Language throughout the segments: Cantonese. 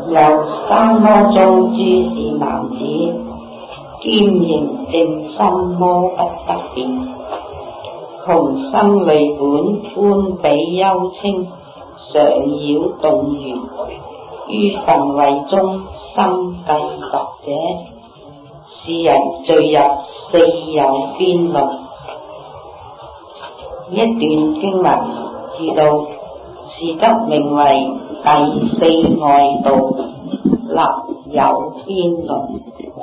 由三魔中諸事男子，堅形正心魔不得變，窮生累本觀彼幽清，常擾動緣，於焚慧中心計度者，是人墜入四有邊論。一段經文至到是則名為第四外道立有邊論，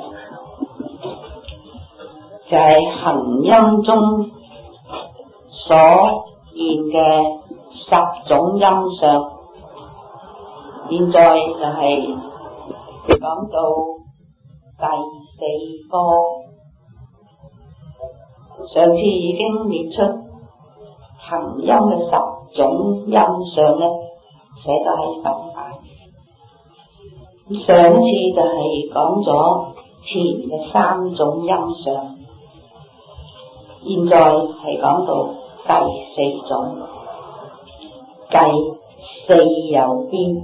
就係行音中所現嘅10種音相。現在就係講到第4科，上次已經列出行音嘅10種音相咧，寫咗喺分解。上一次就係講咗前嘅3種音相，現在係講到第4種，計四有邊。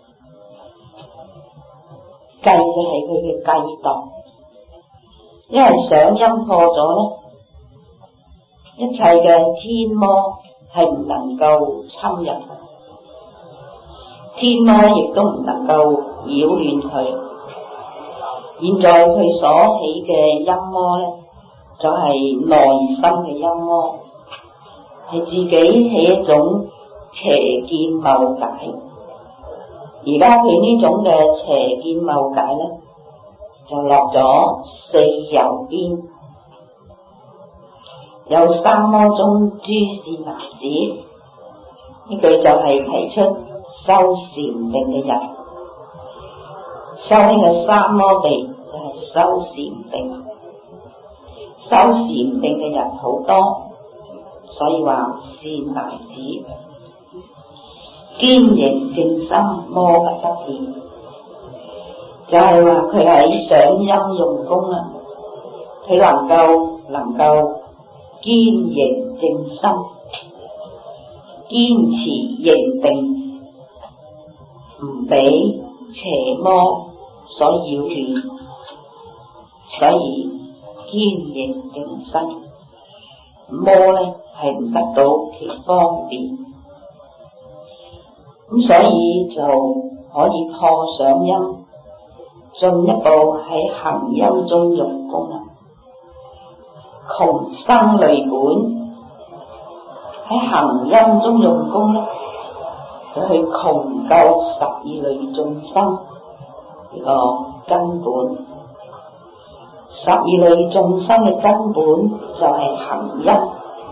計就係佢嘅計度，因為上音破咗咧，一切嘅天魔係唔能夠侵入，天魔亦都唔能夠擾亂佢。現在佢所起嘅陰魔咧，就係內心嘅陰魔，係自己起一種邪見謬解。而家佢呢種嘅邪見謬解咧，就落咗四有邊。有三魔中諸事男子，呢句就係提出修禪定嘅人，修呢個三摩地就係修禪定。修禪定嘅人好多，所以話善男子。堅形正心魔不得變，就係話佢喺上音用功啊，佢能夠堅形正心，堅持認定，唔俾邪魔所擾亂，所以堅形正心。魔咧係唔得到其方便，咁所以就可以破上音，進一步喺行音中用功啦。窮生累本，喺行音中用功咧，就去窮究12類眾生呢個根本。12類眾生嘅根本就係行音。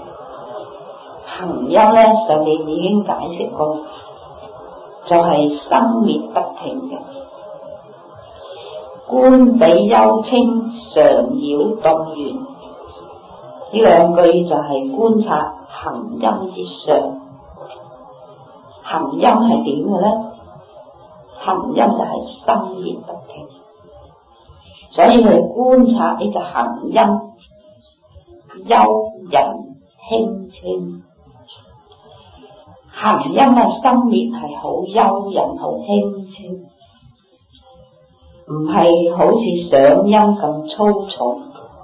行音咧，上面已經解釋過，就係生滅不停嘅。觀彼幽清，常擾動緣，呢兩句就係觀察行音之上。行音係點嘅咧？行音就係生滅不停，所以去觀察呢個行音幽隱輕清。行音嘅生滅係好幽隱好輕清，唔係好似上音咁粗重。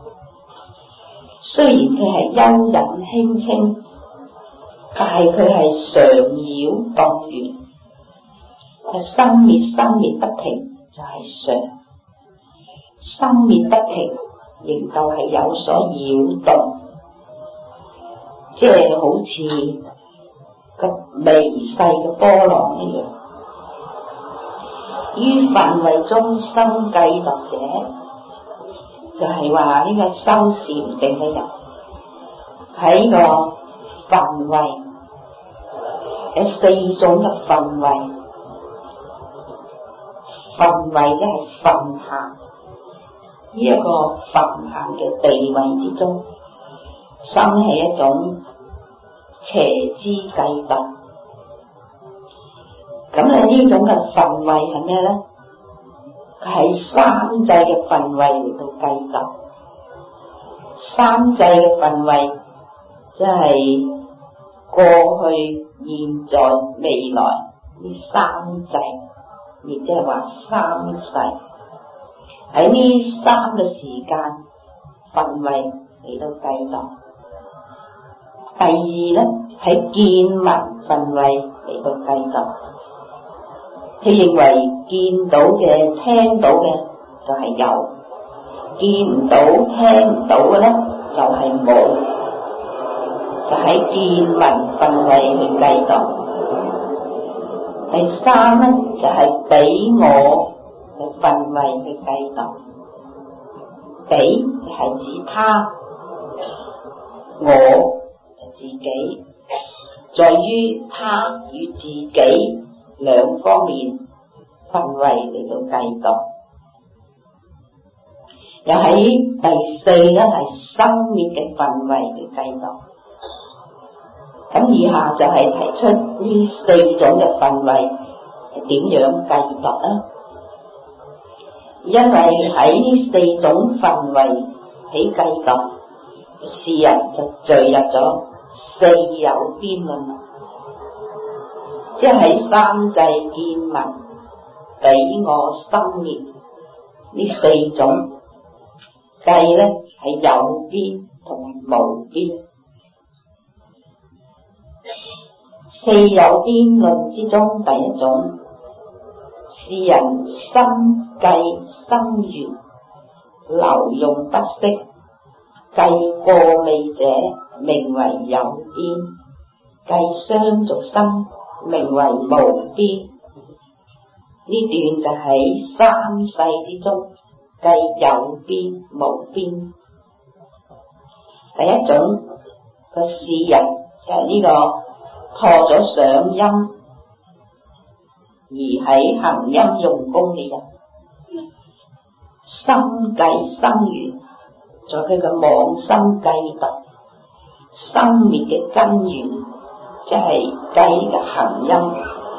雖然佢係幽隱輕清，但係佢係常擾動緣，生滅不停就係常，生滅不停仍舊係有所擾動，即係好似個微細嘅波浪一樣。於焚慧中心計度者，就係話呢個修禪定嘅人喺個焚慧有4種嘅焚慧。焚慧即係焚行，呢一個焚行嘅地位之中，生起一種邪知計度。咁呢種嘅焚慧係咩咧？佢喺三際嘅焚慧嚟到計度。三際嘅焚慧即係過去、現在、未來呢三際。 亦即係話三世。喺呢三個時間分位嚟到計度。第二咧，喺見聞分位嚟到計度。佢認為見到嘅、聽到嘅就係有，見唔到、聽唔到嘅咧就係冇，就喺見聞分位去計度。第三咧就係彼我嘅分位去計度。彼就係指他，我就自己，在於他與自己兩方面分位嚟到計度。又喺第四咧係生滅嘅分位嚟計度。咁以下就係提出呢四種嘅分位係點樣計度啦。因為喺呢四種分位起計度，世人就墜入咗四有邊論，即係喺三際見聞、彼我、生滅呢四種計咧係有邊同埋無邊。四有邊論之中第一種，世人心計生緣，流用不息，計過未者，名為有邊；計相續生，名為無邊。呢段就喺三世之中計有邊無邊。第一種個世人就係呢個破咗想陰而喺行陰用功嘅人，心計生緣，在佢嘅妄心計度生滅嘅根源，即係計嘅行陰，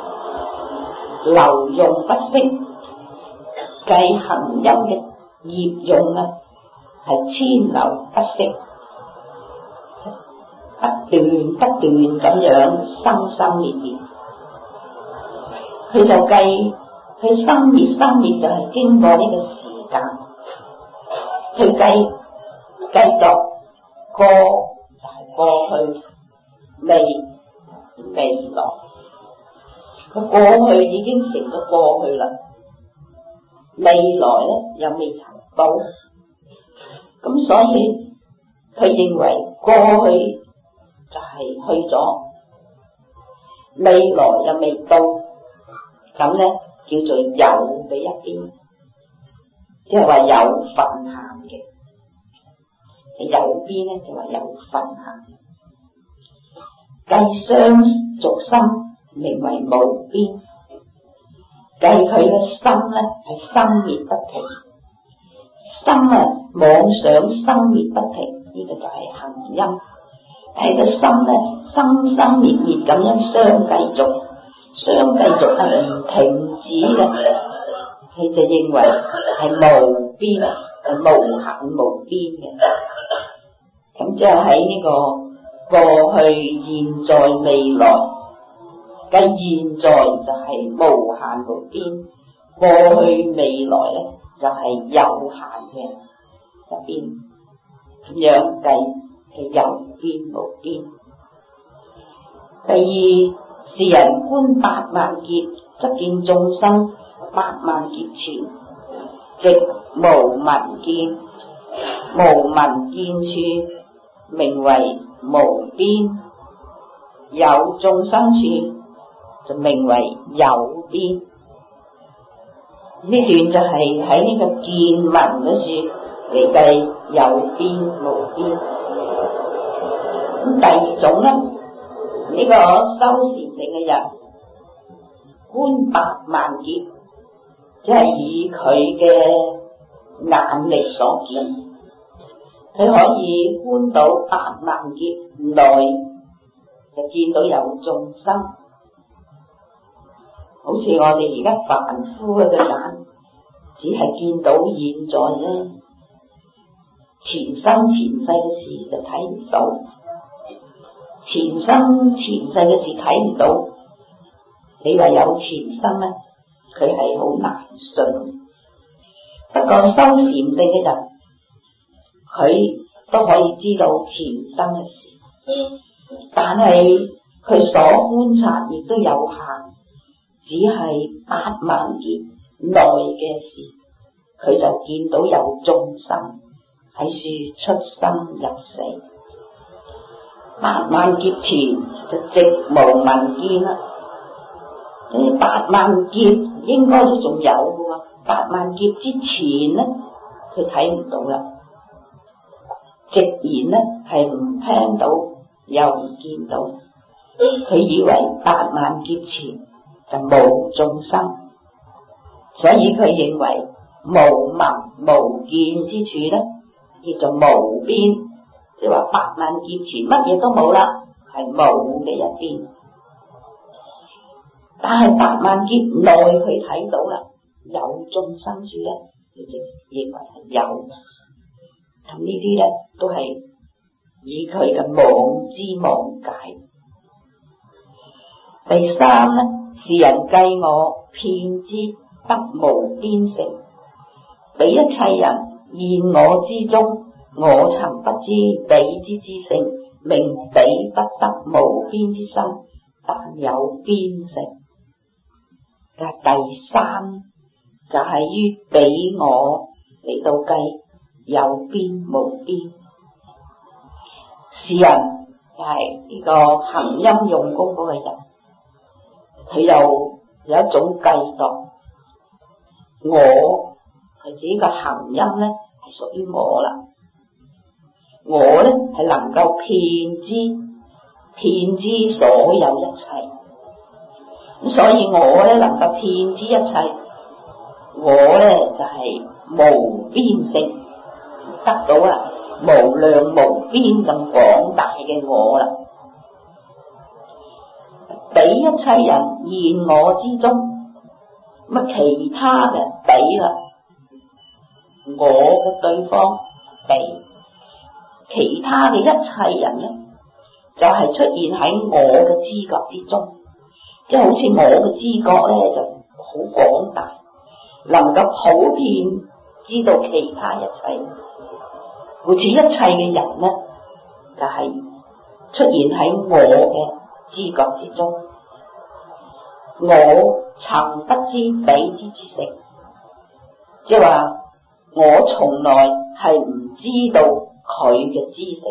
流用不息，計行陰嘅業用啊，係遷流不息，不斷咁樣生生滅滅。佢就計佢生滅就係經過呢個時間，佢計度過就係過去，未來。佢過去已經成咗過去啦，未來咧又未曾到，咁所以佢認為過去就係去咗，未來又未到。咁咧叫做有嘅一邊，即係話有份行嘅。有邊咧就話有份行。計相續生，名為無邊。計佢嘅心咧係生滅不停，心啊妄想生滅不停，呢個就係行陰。係個心咧生滅咁樣相繼續係唔停止嘅，佢就認為係無邊，係無限無邊嘅。咁即係喺呢個過去、現在、未來，計現在就係無限無邊，過去、未來咧就係有限嘅一邊，咁樣計係有邊無邊。第二，世人觀八萬劫，則見眾生八萬劫前，即無聞見，無聞見處，名為無邊；有眾生處，就名為有邊。呢段就係喺呢個見聞嗰處嚟計有邊無邊。咁第二種咧，呢個修禪定嘅人觀八萬劫，即係以佢嘅眼力所見，佢可以觀到八萬劫內就見到有眾生，好似我哋而家凡夫嘅眼只係見到現在啫，前生前世嘅事就睇唔到。前生前世嘅事睇唔到，你話有前生咧， 佢係好難信。不過修禪定嘅人，佢都可以知道前生嘅事，但係佢所觀察亦都有限，只係8萬劫內嘅事，佢就見到有眾生喺處出生入死。8萬劫前就寂無聞見啦，呢8萬劫應該都仲有嘅喎，8萬劫之前呢，佢睇唔到啦，直言呢係唔聽到又唔見到，佢以為8萬劫前就冇眾生，所以佢認為無聞無見之處呢叫做無邊，即係話8萬劫前乜嘢都冇啦，係冇嘅一邊。但係8萬劫內佢睇到啦，有眾生處咧，佢就認為係有。咁呢啲咧都係以佢嘅妄知妄解。第三咧，是人計我騙之得無邊性，彼一切人現我之中，我曾不知彼之性，名彼不得無邊之身，但有邊性。第三就係於彼我嚟到計有邊無邊。是人就係呢個行陰用功嗰個人，佢又有一種計度，我係自己個行陰咧係屬於我啦，我咧係能夠騙知所有一切。咁所以我咧能夠騙知一切，我咧就係無邊性，得到啦無量無邊咁廣大嘅我啦。彼一切人現我之中，咁其他嘅彼啦，我嘅對方彼，其他嘅一切人咧，就係出現喺我嘅知覺之中。即係好似我嘅知覺咧就好廣大，能夠普遍知道其他一切，好似一切嘅人咧就係出現喺我嘅知覺之中。我曾不知彼之性，即係話我從來係唔知道佢嘅知性。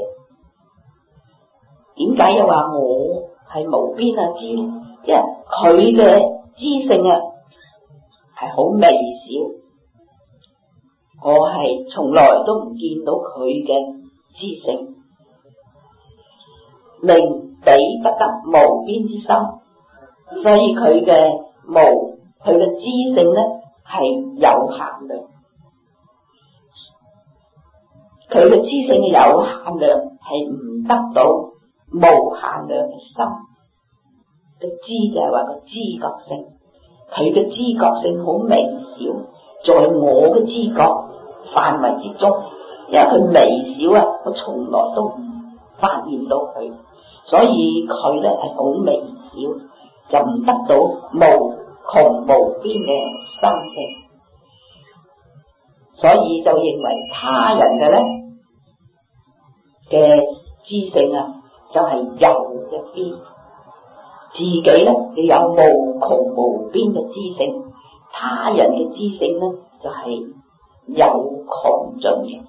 點解又話我係無邊啊知呢？因為佢嘅知性啊係好微小，我係從來都唔見到佢嘅知性。名彼不得無邊之心，所以佢嘅知性咧係有限量，佢嘅知性嘅有限量係唔得到無限量嘅心。個知就係話個知覺性，佢嘅知覺性好微小，在我嘅知覺範圍之中，因為佢微小啊，我從來都唔發現到佢，所以佢咧係好微小，就唔得到無窮無邊嘅心性，所以就認為他人嘅咧嘅知性啊，就係有嘅邊。自己咧就有無窮無邊嘅知性，他人嘅知性咧就係有窮盡嘅。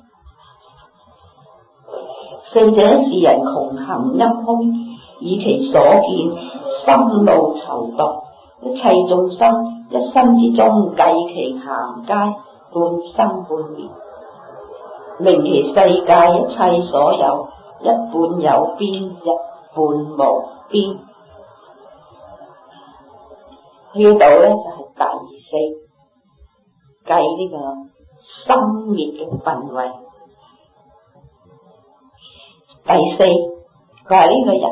四者是人窮行陰空，以其所見心路籌度，一切眾生一生之中計其行街，半生半滅，明其世界一切所有，一半有邊，一半無邊。呢度咧就係第四計呢個心滅嘅分位。第四，佢係呢個人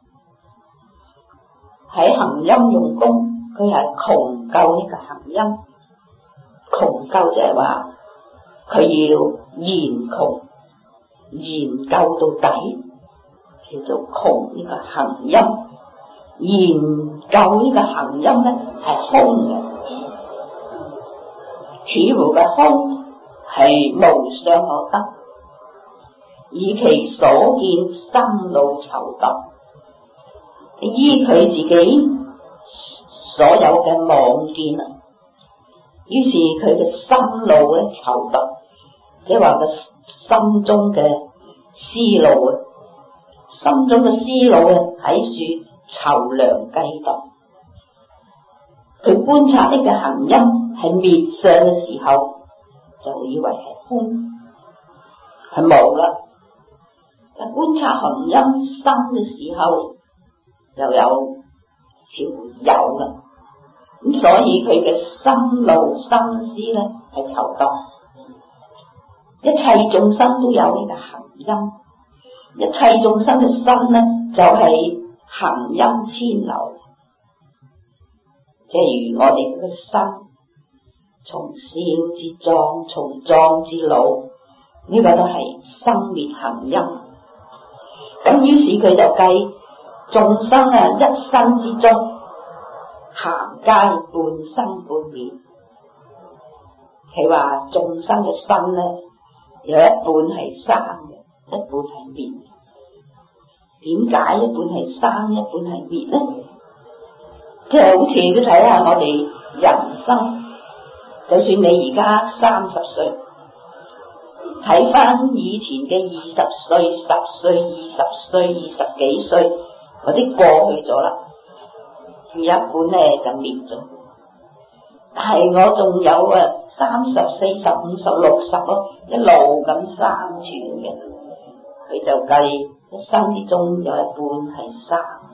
喺行陰用功，佢係窮究呢個行陰。窮究即係話佢要研窮，研究到底，叫做窮呢個行陰。研究呢個行陰咧係空嘅， 似乎嘅空係無相可得，以其所見生老囚得，依佢自己所有嘅妄見啊，於是佢嘅心路咧囚得，即係話個心中嘅思路啊，心中嘅思路啊喺處籌量計度。佢觀察呢個行音係滅相嘅時候，就以為係空，係冇啦。但觀察行音生嘅時候，又有似乎有啦。咁所以佢嘅心路心思咧係籌度。一切眾生都有呢個行音，一切眾生嘅心咧就係行音遷流。即如我哋嘅心，從少至壯，從壯至老，呢個都係生滅行音。咁於是佢就計眾生啊一生之中，行皆半生半滅。係話眾生嘅身咧，有一半係生嘅，一半係滅。點解一半係生，一半係滅咧？即係好似你睇下我哋人生，就算你而家30歲，睇翻以前嘅20歲、10歲、20歲、20幾歲嗰啲過去咗啦，有一半咧就滅咗。但係我仲有30、40、50、60咯，一路咁生存嘅，佢就計一生之中有一半係生。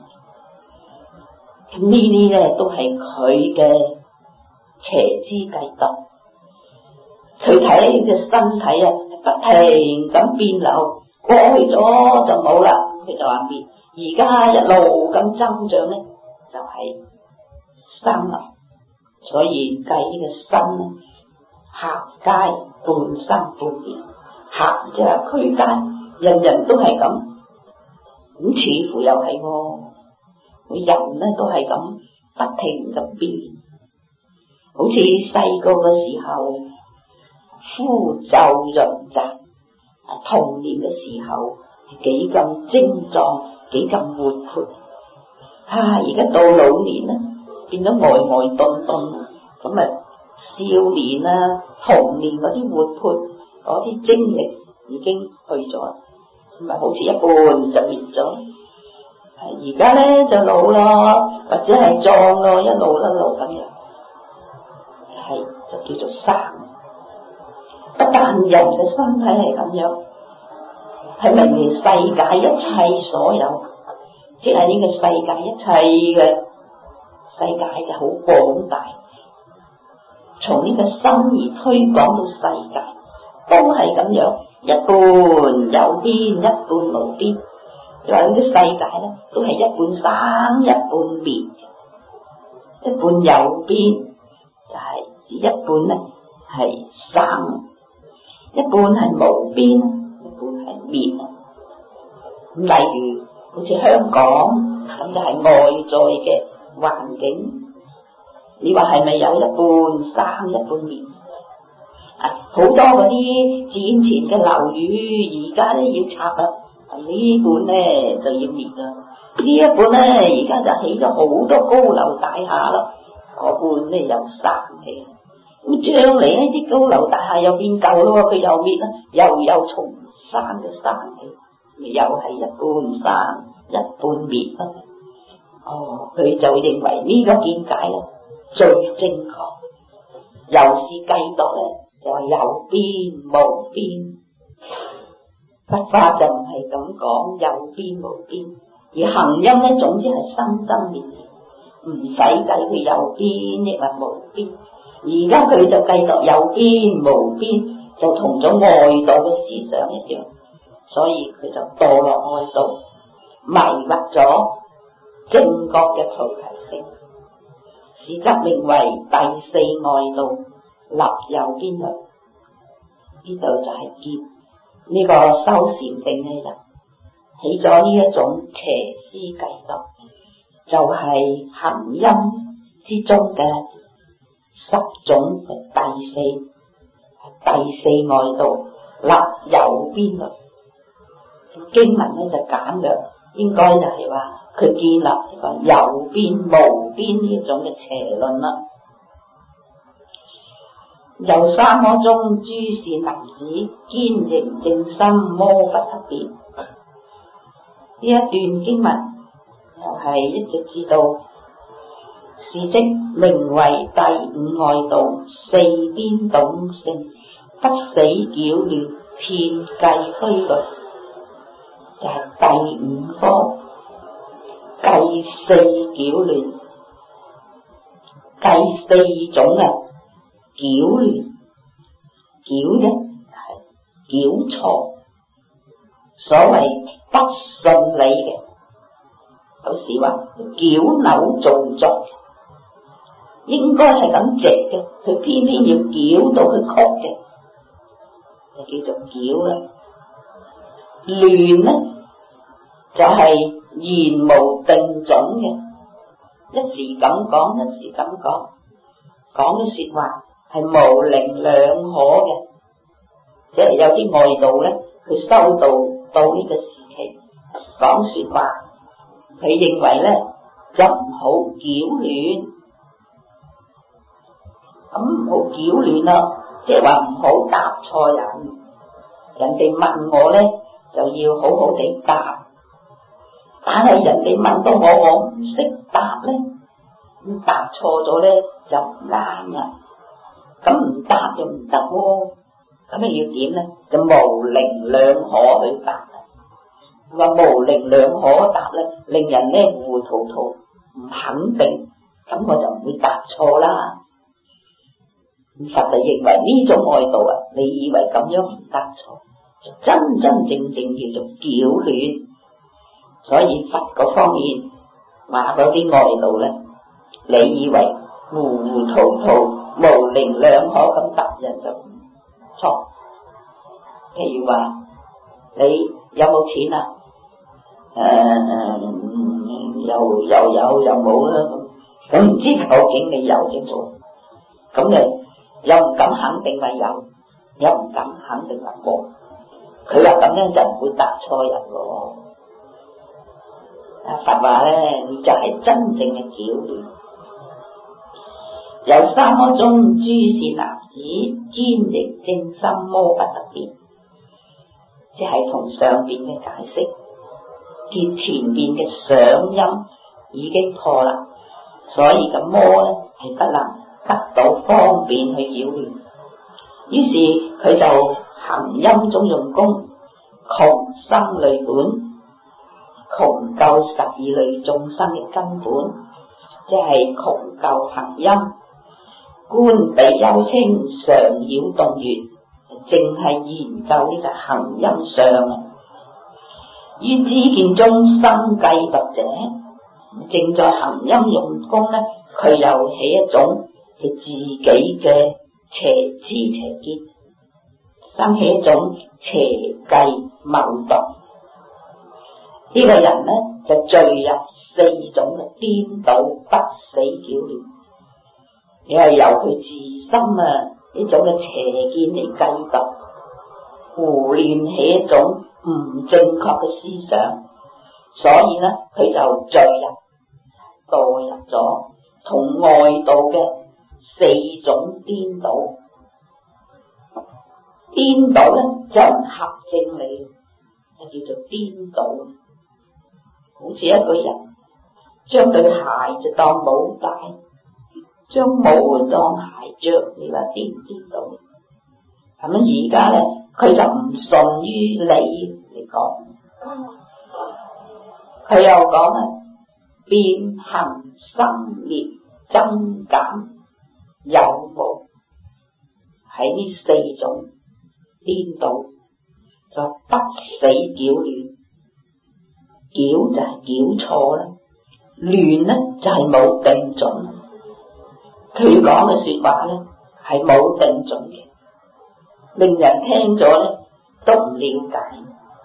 咁呢啲咧都係佢嘅邪知計度。佢睇佢嘅身體啊，不停咁變流，過去咗就冇啦，佢就話滅。而家一路咁增長咧，就係生啦。所以計呢個身咧，行皆半生半滅。行即係區間，人人都係咁，咁似乎又係喎。人咧都係咁不停咁變，好似細個嘅時候膚皺潤澤，童年嘅時候幾咁精壯，幾咁活潑。而家到老年咧，變咗呆呆頓頓，咁少年啊童年嗰啲活潑嗰啲精力已經去咗，咁好似一半就滅咗。而家咧就老咯，或者係壯咯，一路咁樣，係就叫做生。不但人嘅身體係咁樣，係明明世界一切所有，即係呢個世界一切嘅世界就好廣大，從呢個心而推廣到世界，都係咁樣，一半有邊，一半無邊。你話呢啲世界咧，都係一半生，一半滅，一半有邊就係指一半咧係生，一半係無邊，一半係滅。咁例如好似香港咁，就係外在嘅環境，你話係咪有一半生，一半滅？好多嗰啲戰前嘅樓宇，而家咧要拆啦。呢半咧就要滅啦，呢一半咧而家就起咗好多高樓大廈啦，嗰半咧又生起。咁將嚟呢啲高樓大廈又變舊咯，佢又滅啦，又重生嘅生起，又係一半生一半滅啦。佢就認為呢個見解咧最正確，又是計度咧就係有邊無邊。佛法就唔係咁講有邊無邊，而行音咧總之係生生滅滅，唔使計佢有邊亦或無邊。而家佢就計度有邊無邊，就同咗外道嘅思想一樣，所以佢就墮落外道，迷惑咗正覺嘅菩提性，是則名為第四外道，立有邊律。呢度就係劫。呢個修禪定嘅人起咗呢一種邪思計度，就係行音之中嘅十種係第四外道立右邊律。經文咧就簡略，應該就係話佢建立一個右邊無邊呢種嘅邪論啦。由三摩中諸善男子堅形正心魔不得變，呢一段經文又係一直至到是即名為第五外道四顛倒性不死擾亂遍計虛律，就係第五科計四擾亂，計四種擾亂，擾呢係擾錯，所謂不順理嘅，有時話擾扭造作，應該係咁直嘅，佢偏偏要擾到佢曲嘅，就叫做擾啦。亂呢就係言無定種嘅，一時咁講，一時咁講，講嘅說話係模棱兩可嘅，即係有啲外道咧，佢修道到呢個時期講說話，佢認為咧就唔好擾亂，咁唔好擾亂咯，即係話唔好答錯人，人哋問我咧就要好好地答，但係人哋問到我唔識答咧，咁答錯咗咧就唔啱啦。咁唔答就唔得喎，咁你要點咧？就模棱兩可去答。話模棱兩可答咧，令人咧糊糊塗塗，唔肯定，咁我就唔會答錯啦。佛就認為呢種外道啊，你以為咁樣唔答錯，就真真正正叫做擾亂。所以佛嗰方面話嗰啲外道咧，你以為糊糊塗塗、模棱兩可咁答人就錯。譬如話你有冇錢啊？又冇啦。咁唔知究竟你有定冇？咁你又唔敢肯定話有，又唔敢肯定話冇。佢話咁樣就唔會答錯人喎。佛話咧，你就係真正嘅擾亂。由三摩中諸善男子堅形正心魔不得變，即係同上邊嘅解釋，見前邊嘅想音已經破啦，所以個魔咧係不能得到方便去擾亂。於是佢就行陰中用功，窮生類本，窮究12類眾生嘅根本，即係窮究行陰。觀彼幽清常擾動緣，淨係研究呢個行陰相。於知見中生計度者，正在行陰用功咧，佢又起一種佢自己嘅邪知邪見，生起一種邪計謀度。呢個人咧就墜入4種嘅顛倒不死擾亂，又係由佢自身呢種嘅邪見嚟計度，胡亂起一種唔正確嘅思想，所以咧佢就墮入咗同外道嘅4種顛倒。顛倒咧就唔合正理，就叫做顛倒。好似一個人將對鞋就當帽戴，將帽當鞋着，你話顛唔顛倒？咁樣而家咧，佢就唔順於理嚟講，佢又講變行生滅增減有無，喺呢4種顛倒，就不死擾亂。擾就係擾錯啦，亂呢就係冇定準。佢講嘅說話咧係冇定準嘅，令人聽咗咧都唔了解。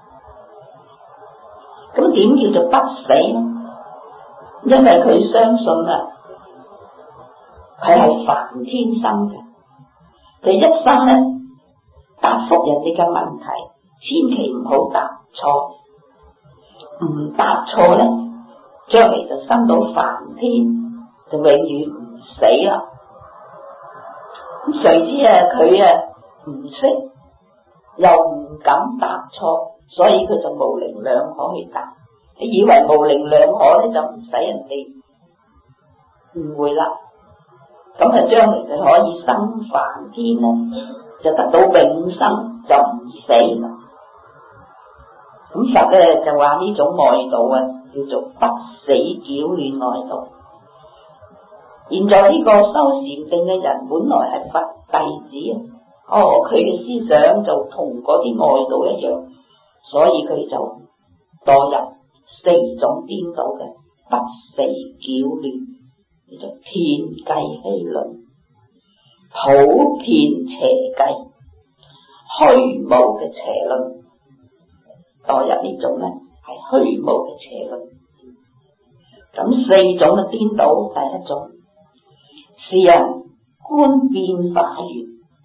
咁點叫做不死呢？因為佢相信佢係凡天生嘅，佢一生咧答覆人哋嘅問題，千祈唔好答錯，唔答錯咧，將嚟就生到凡天，就永遠唔死啦。咁誰知佢唔識，又唔敢答錯，所以佢就模棱兩可去答。你以為模棱兩可咧就唔使人哋誤會啦。咁將嚟佢可以生梵天咧，就得到永生，就唔死啦。咁佛咧就話呢種外道叫做不死矯亂外道。現在呢個修禪定嘅人本來係佛弟子，佢嘅思想就同嗰啲外道一樣，所以佢就墮入四種顛倒嘅不死矯亂，叫做遍計欺論、普遍邪計、虛無嘅邪論。墮入呢種咧係虛無嘅邪論。咁四種嘅顛倒，第一種是人觀變化緣，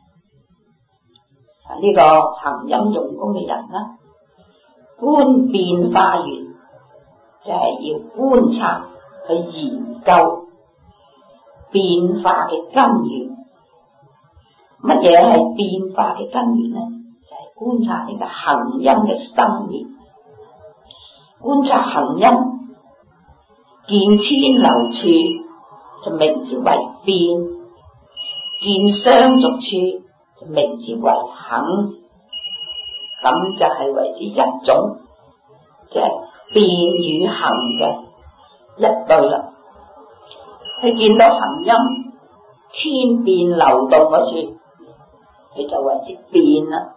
呢個行陰用功嘅人啦，觀變化緣就係要觀察去研究變化嘅根源。乜嘢係變化嘅根源呢？就係觀察呢個行陰嘅生滅，觀察行陰見遷流處就名之為變，見相續處就名之為行，咁就係為之一種即係變與行嘅一對啦。佢見到行陰遷變流動嗰處，佢就為之變啦。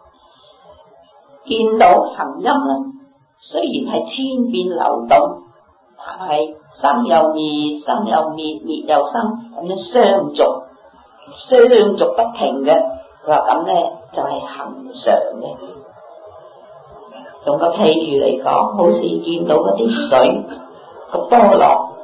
見到行陰啦，雖然係遷變流動，但係生又滅，生又滅，滅又生，咁樣相續不停嘅。佢話咁咧就係恒常嘅。用個譬喻嚟講，好似見到嗰啲水個波浪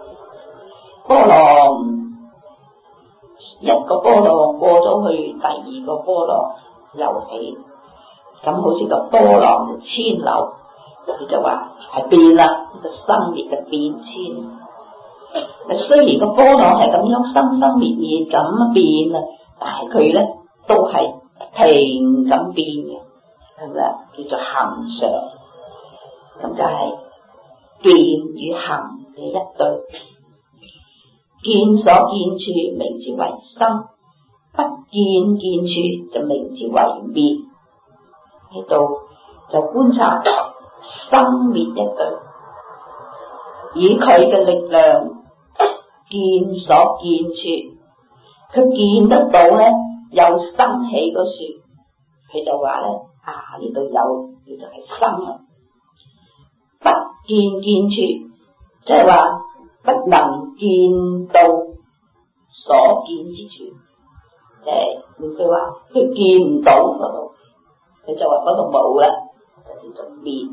一個波浪過咗去第二個波浪又起，咁好似個波浪嘅遷流，佢就話係變啦，呢個生滅嘅變遷。雖然個波浪係咁樣生生滅滅咁變啊，但係佢咧都係停咁變嘅，係咪啊？叫做恒常。咁就係見與行嘅一對。見所見處名之為生，不見見處就名之為滅。呢度就觀察生滅一對，以佢嘅力量見所見處，佢見得到咧有生起嗰處，佢就話咧呢度有叫做係生啊。不見見處即係話不能見到所見之處，即係換句話佢見唔到嗰度，佢就話嗰度冇啦，就叫做滅。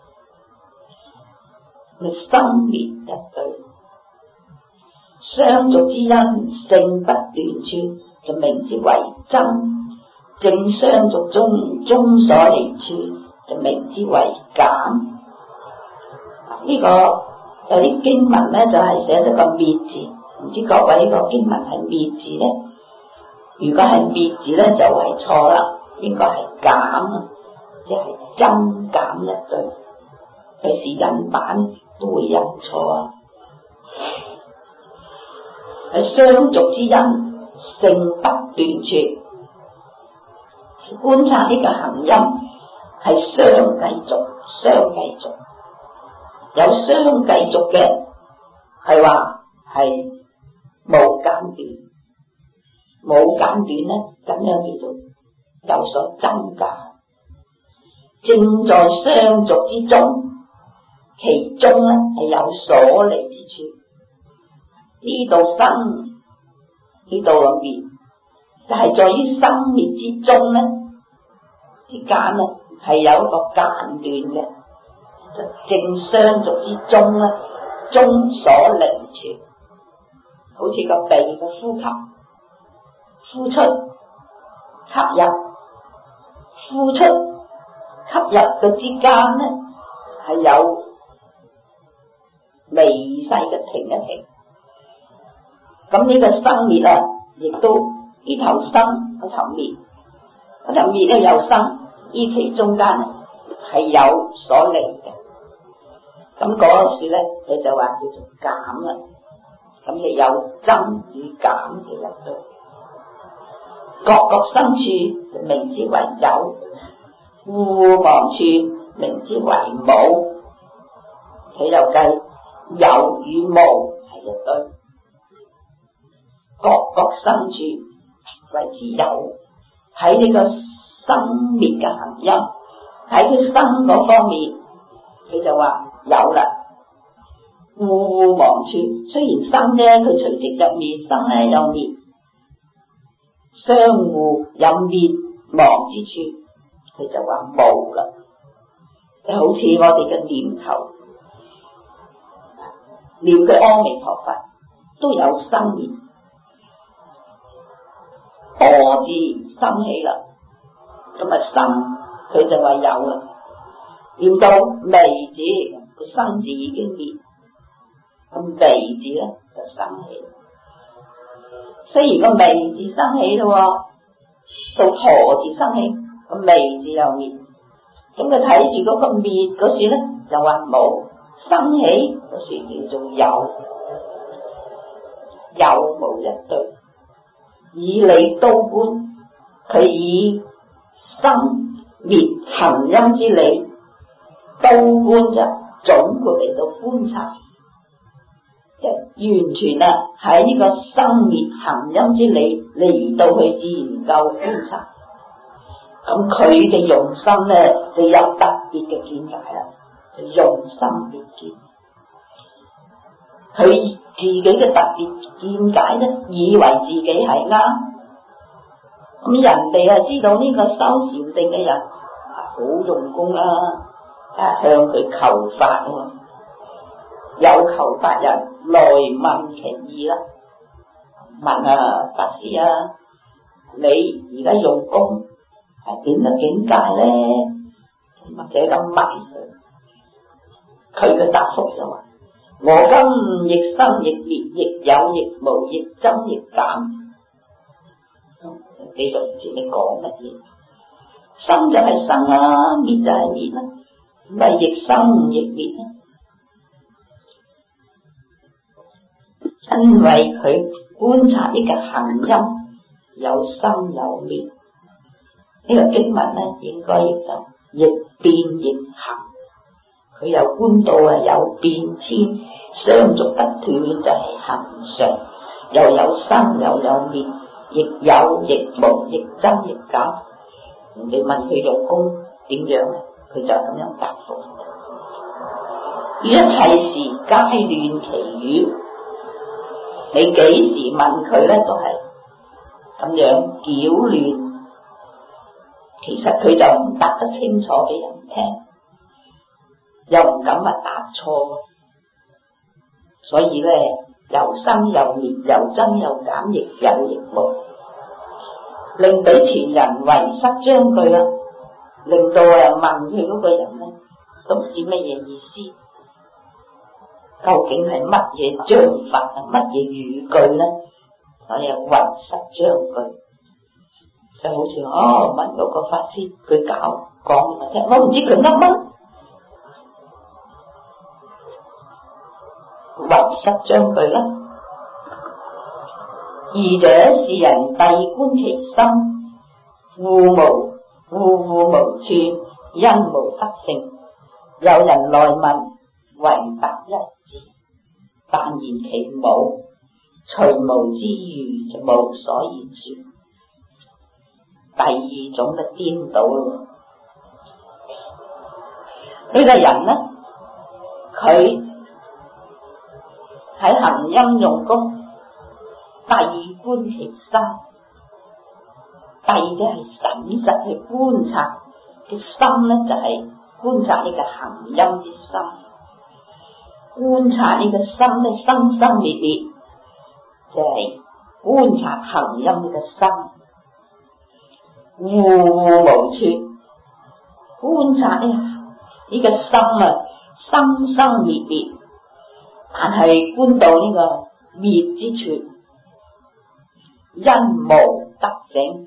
生滅一對，相續之因性不斷處就名之為增，正相續中所離處就名之為減。呢個有啲經文咧就係寫咗個滅字，唔知各位呢個經文係滅字咧？如果係滅字咧就係錯啦，應該係減，即係增減一對。有時印版都會印錯啊。係相續之因性不斷處，觀察呢個行陰係相繼續。有相繼續嘅係話係冇間斷，冇間斷咧，咁樣叫做有所增加。正在相續之中，其中咧係有所離之處。呢度生，呢度嘅滅，就係在於生滅之中咧之間咧係有一個間斷嘅。正相續之中咧，中所離處，好好似個鼻嘅呼吸，呼出吸入，呼出吸入嘅之間咧係有微細嘅停一停。咁呢個生滅啊，亦都呢頭生嗰頭滅，嗰頭滅咧又生，依其中間咧係有所離嘅。咁嗰個時咧，你就話叫做減啦。咁你有增與減嘅一對，各各生處就名之為有，互亡處名之為無。佢就計有與無係一對，各各生處為之有。喺呢個生滅嘅行因，喺佢生嗰方面，佢就話有啦。互亡處雖然生咧，佢隨即入滅，生咧又滅，相互有滅亡之處，佢就話無啦。就好似我哋嘅念頭，念佢阿彌陀佛都有生滅，我字生起啦，咁啊生佢就話有啦。念到微字，個生字已經滅。咁微字咧就生起，雖然個微字生起咯，到陀字生起，個微字又滅。咁佢睇住嗰個滅嗰處咧，就話無，生起嗰處叫做有，有無一對。以理刀觀，佢以生滅行因之理刀觀啫，總括嚟到觀察。完全啊喺呢個生滅行因之理嚟到去研究觀察，咁佢嘅用心咧就有特別嘅見解啦，就用心別見。佢自己嘅特別見解咧，以為自己係啱，咁人哋啊知道呢個修禪定嘅人好用功啦，向佢求法喎。有求法人來問其意啦，問啊法師啊，你而家用功係點嘅境界咧？或者咁問佢嘅答覆就話：我今亦生亦滅，亦有亦無，亦增亦減。你就唔知你講乜嘢？生就係生啊，滅就係滅啦，咪亦生亦滅啦。因為佢觀察呢個行因有生有滅，呢個經文咧應該亦就亦變亦行，佢又觀到啊有變遷，相續不斷就係恒常，又有生又有滅，亦有亦無，亦增亦減。人哋問佢用功點樣咧，佢就咁樣答覆：於一切時皆亂其語。你幾時問佢咧，都係咁樣擾亂，其實佢就唔答得清楚俾人聽，又唔敢話答錯，所以咧又生又滅，又增又減，亦有亦無，令俾前人遺失章句啦，令到問佢嗰個人咧都唔知乜嘢意思。究竟係乜嘢章法啊？乜嘢語句咧？所以遺失章句，就好似問嗰個法師，佢講我聽，我唔知佢乜乜，遺失章句啦。二者是人諦觀其心，互無處，因無得證。有人來問，唯答一字，但言其無，隨無之餘就無所言說。第二種嘅顛倒咯，呢個人呢，佢喺行因用功，諦觀其心，諦咧係審實去觀察，嘅心咧就係觀察呢個行因之心。觀察呢個心咧，生生滅滅， 就係觀察行陰呢個心，戶戶無處觀察呢個心啊，生生滅滅，但係觀到呢個滅之處，因無得證，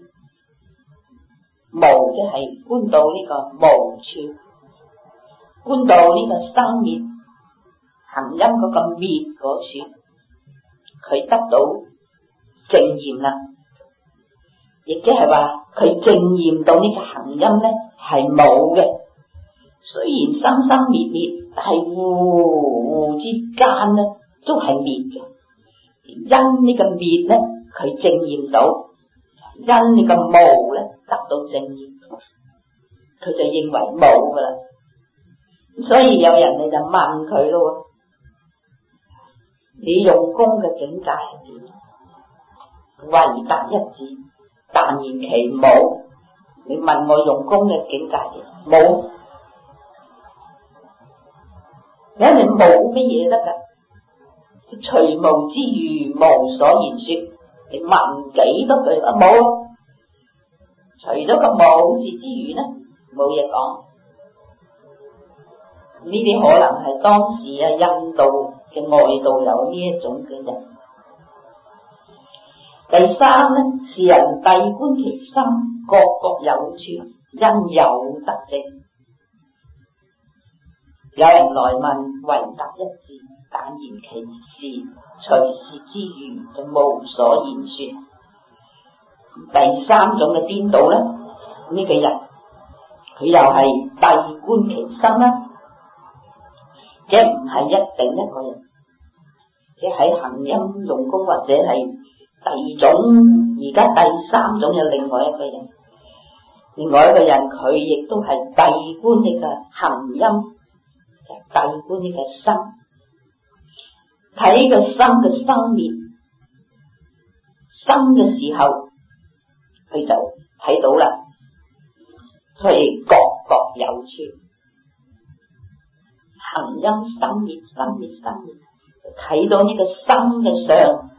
無即係觀到呢個無處，觀到呢個生滅行陰嗰個滅嗰處，佢得到證驗啦，亦即係話佢證驗到呢個行陰咧係冇嘅。雖然生生滅滅，但係互之間咧都係滅嘅。因呢個滅咧，佢證驗到；因呢個無咧，得到證驗，佢就認為冇噶啦。所以有人你就問佢咯，你用功嘅境界係點？唯得一字，但言其冇。你問我用功嘅境界點？冇。你一定冇乜嘢得噶，除無之餘無所言說。你問幾多句都冇，除咗個冇字之餘呢，冇嘢講。呢啲可能係當時印度嘅外道有呢一種嘅人。第三呢，是人諦觀其心，各各有處，因有得證。有人來問，唯得一字，但言其事，除事之餘就無所言說。第三種嘅顛倒咧，呢個人佢又係諦觀其心啦，即係唔係一定一個人，即係喺行陰用功或者係第二種，而家第三種有另外一個人，另外一個人佢亦都係諦觀呢個行陰。諦觀呢個心，睇個心嘅生滅，生嘅時候佢就睇到啦，所以各各有處，行陰生滅，生滅生滅，睇到呢個生嘅相，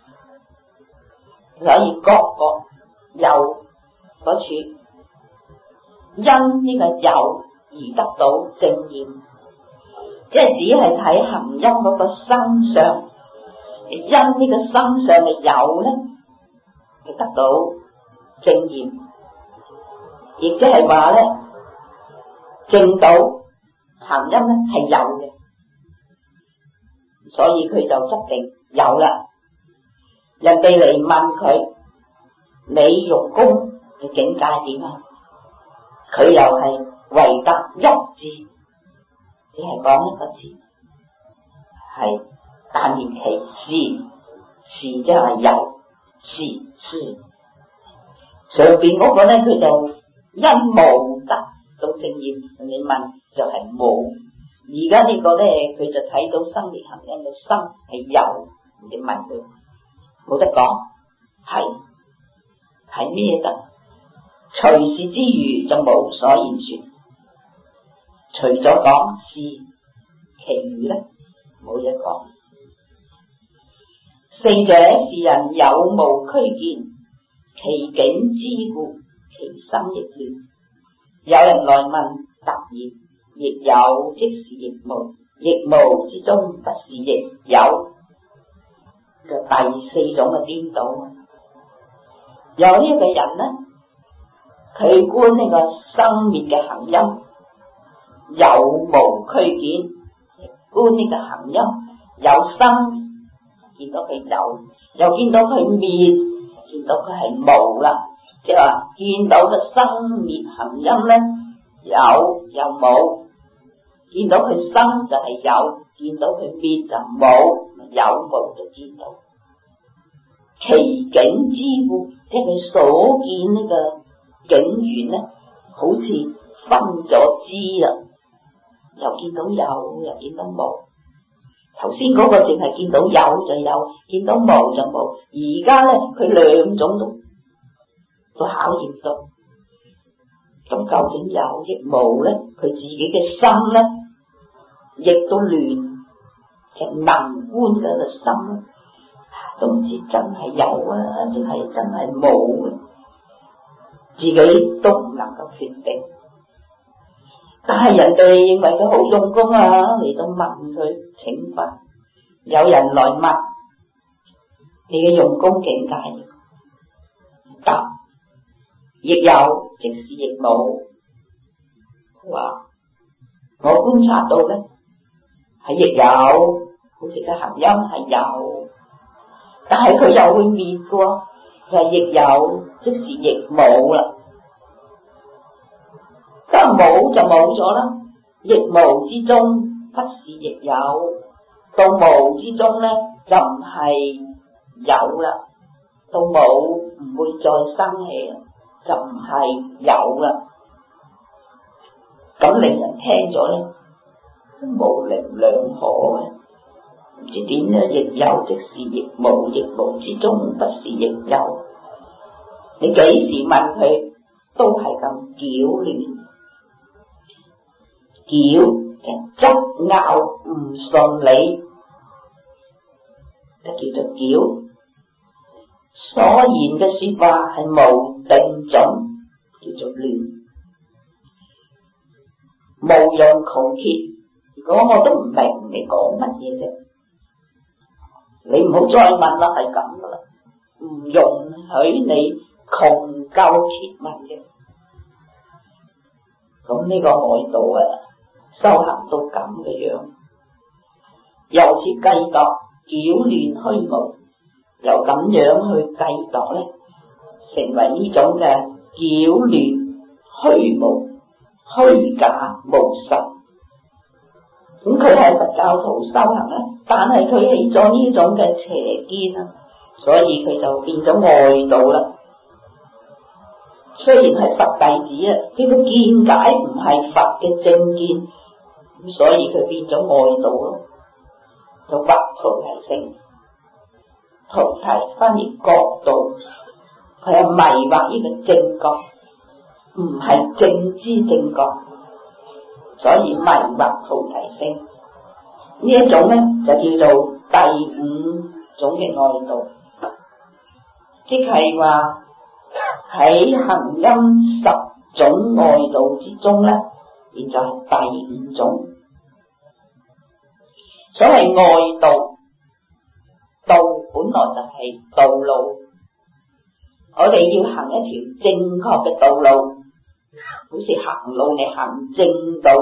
所以各各有嗰處，因呢個有而得到證驗。即係只係睇行陰嗰個生相，因呢個生相嘅有咧，係得到證驗，亦即係話咧，證到行陰咧係有嘅，所以佢就執定有啦。人哋嚟問佢，你用功嘅境界點啊？佢又係唯得一字。只係講一個字，係但言其事，事即係有，事上邊嗰個咧，佢就因無得到證驗。你問就係冇，而家呢個咧，佢就睇到生滅行陰嘅生係有。你問佢冇得講，係咩得？除事之餘就無所言說。除咗講事，其餘咧冇嘢講。四者是人有無區見，其境之故，其心亦亂。有人來問，答言亦有，即是亦無，亦無之中不是亦有。嘅第四種嘅顛倒，有呢個人呢，佢觀呢個生滅嘅行陰。有無區見，觀呢個行陰，有生見到佢有，又見到佢滅，見到佢係無啦。即係話見到個生滅行陰咧，有又冇；見到佢生就係有，見到佢滅就冇，有無就見到。其境之故，即係佢所見呢個境緣咧，好似分咗支啦。又見到有，又見到無。頭先嗰個淨係見到有就有，見到無就無。而家咧，佢兩種都考驗到。咁究竟有亦無咧？佢自己嘅心咧，亦都亂，就能觀嘅個心咧， 都唔知真係有啊，定係真係冇，自己都唔能夠決定。但係人哋認為佢好用功啊，嚟到問佢請法。有人來問你嘅用功境界，答亦有，即是亦冇。話我觀察到咧，係亦有，好似嘅行音係有，但係佢又會滅嘅，佢係亦有，即是亦冇啦。咁冇就冇咗啦，亦無之中不是亦有，到無之中咧就唔係有啦，到冇唔會再生起啦，就唔係有啦。咁令人聽咗咧都模棱兩可嘅，唔知點咧，亦有即是亦無，亦無之中不是亦有。你幾時問佢都係咁擾亂，擾嘅執拗唔順理，就叫做擾。所言嘅說話係無定準，叫做亂。無用窮竭，如果我都唔明你講乜嘢啫，你唔好再問啦，係咁噶啦，唔容許你窮究揭問嘅。咁呢個外道啊，修行到咁嘅樣，又似計度擾亂虛無，又咁樣去計度咧，成為呢種嘅擾亂虛無、虛假無實。咁佢係佛教徒修行咧，但係佢起咗呢種嘅邪見啊，所以佢就變咗外道啦。雖然係佛弟子啊，佢嘅見解唔係佛嘅正見，咁所以佢變咗外道咯。就畫菩提性，菩提翻譯角度，佢係迷惑呢個正覺，唔係正知正覺，所以迷惑菩提性呢一種咧就叫做第五種嘅外道，即係話喺行陰十種外道之中咧，現在係第五種。所謂外道，道本來就係道路，我哋要行一條正確嘅道路，好似行路你行正道，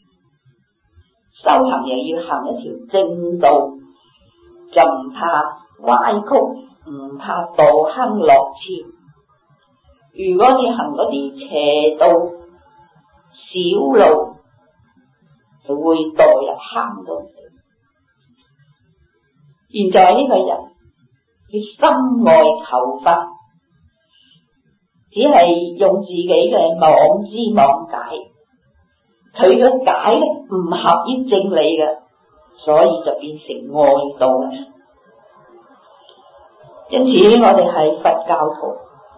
修行又要行一條正道，就唔怕歪曲，唔怕墮坑落潮。如果你行嗰啲邪道小路，就會墮入坑度。現在呢個人佢心外求法，只係用自己嘅妄知妄解，佢嘅解咧唔合於正理嘅，所以就變成外道啦。因此我哋係佛教徒，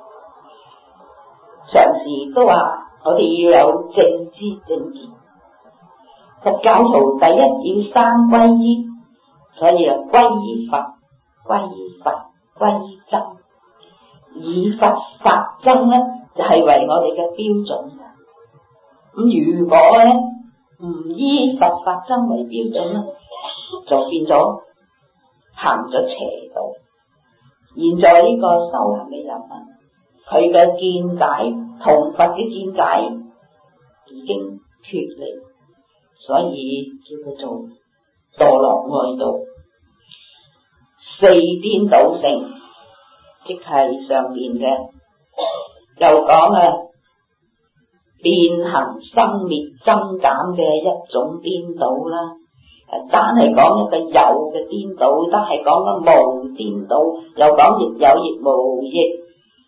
常時都話我哋要有正知正見。佛教徒第一要三歸依，所以啊歸依佛、歸依佛、歸依僧，以佛法僧咧就係為我哋嘅標準嘅。咁如果咧唔依佛法僧為標準咧，就變咗行咗邪道。現在呢個修行嘅人啊，佢嘅見解同佛嘅見解已經脫離，所以叫佢做墮落外道。四顛倒性，即係上面嘅，又講啊變行生滅增減嘅一種顛倒啦。單係講一個有嘅顛倒，單係講個無顛倒，又講亦有亦無，亦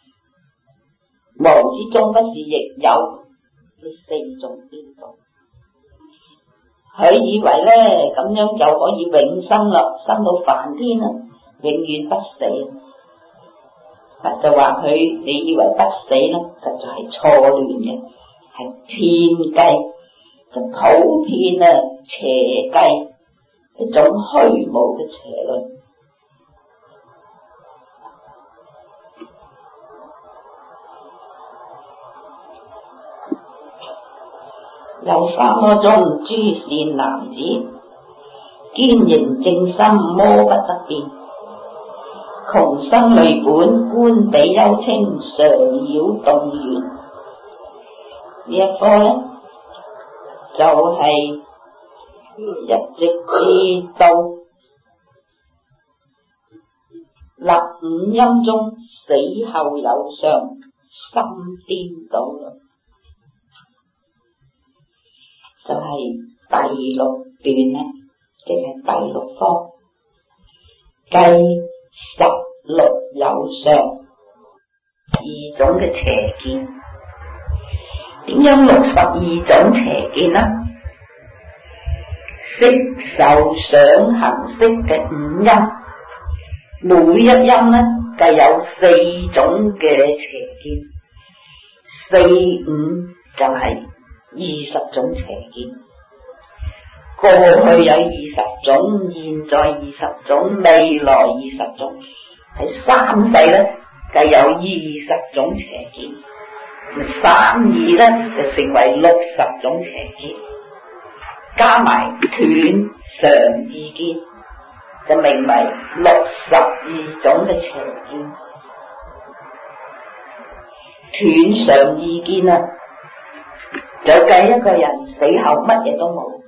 無之中不是亦有，呢四種顛倒。佢以為咧咁樣就可以永生啦，生到梵天啦，永遠不死。就話佢你以為不死咧，實在係錯亂嘅，係偏計，就普遍啊邪計，一種虛無嘅邪論。 有三個中諸善男子，堅形正心，魔不得變。窮生累本，觀彼幽清，常擾動緣。呢一科呢，就係一直至到立五陰中死後有相，心顛倒啦，就係第六段呢，即係第六科，計16有相2種嘅邪見。點樣62種邪見呢？色受想行識嘅五陰，每一陰呢計有4種嘅邪見，4、5就係20種邪見。過去有20種，現在20種，未來20種，喺三世咧計有20種邪見。32咧就成為60種邪見，加埋斷常意見，就名為62種嘅邪見。斷常意見啊，就計一個人死後乜嘢都冇。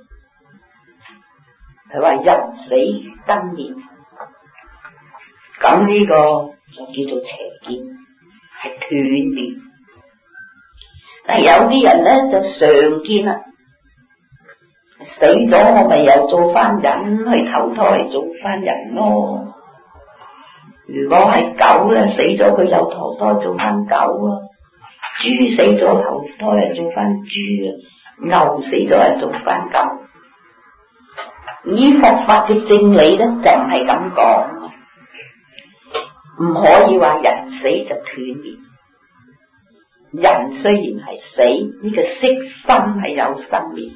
佢話人死如燈滅，咁呢個就叫做邪見，係斷滅。但有啲人咧就常見啦，死咗我咪又做翻人，去投胎做翻人咯。如果係狗咧，死咗佢又投胎做翻狗啊；豬死咗投胎又做翻豬啊；牛死咗又做翻狗。以佛法嘅正理咧就唔係咁講，唔可以話人死就斷滅。人雖然係死，呢個色身係有生滅，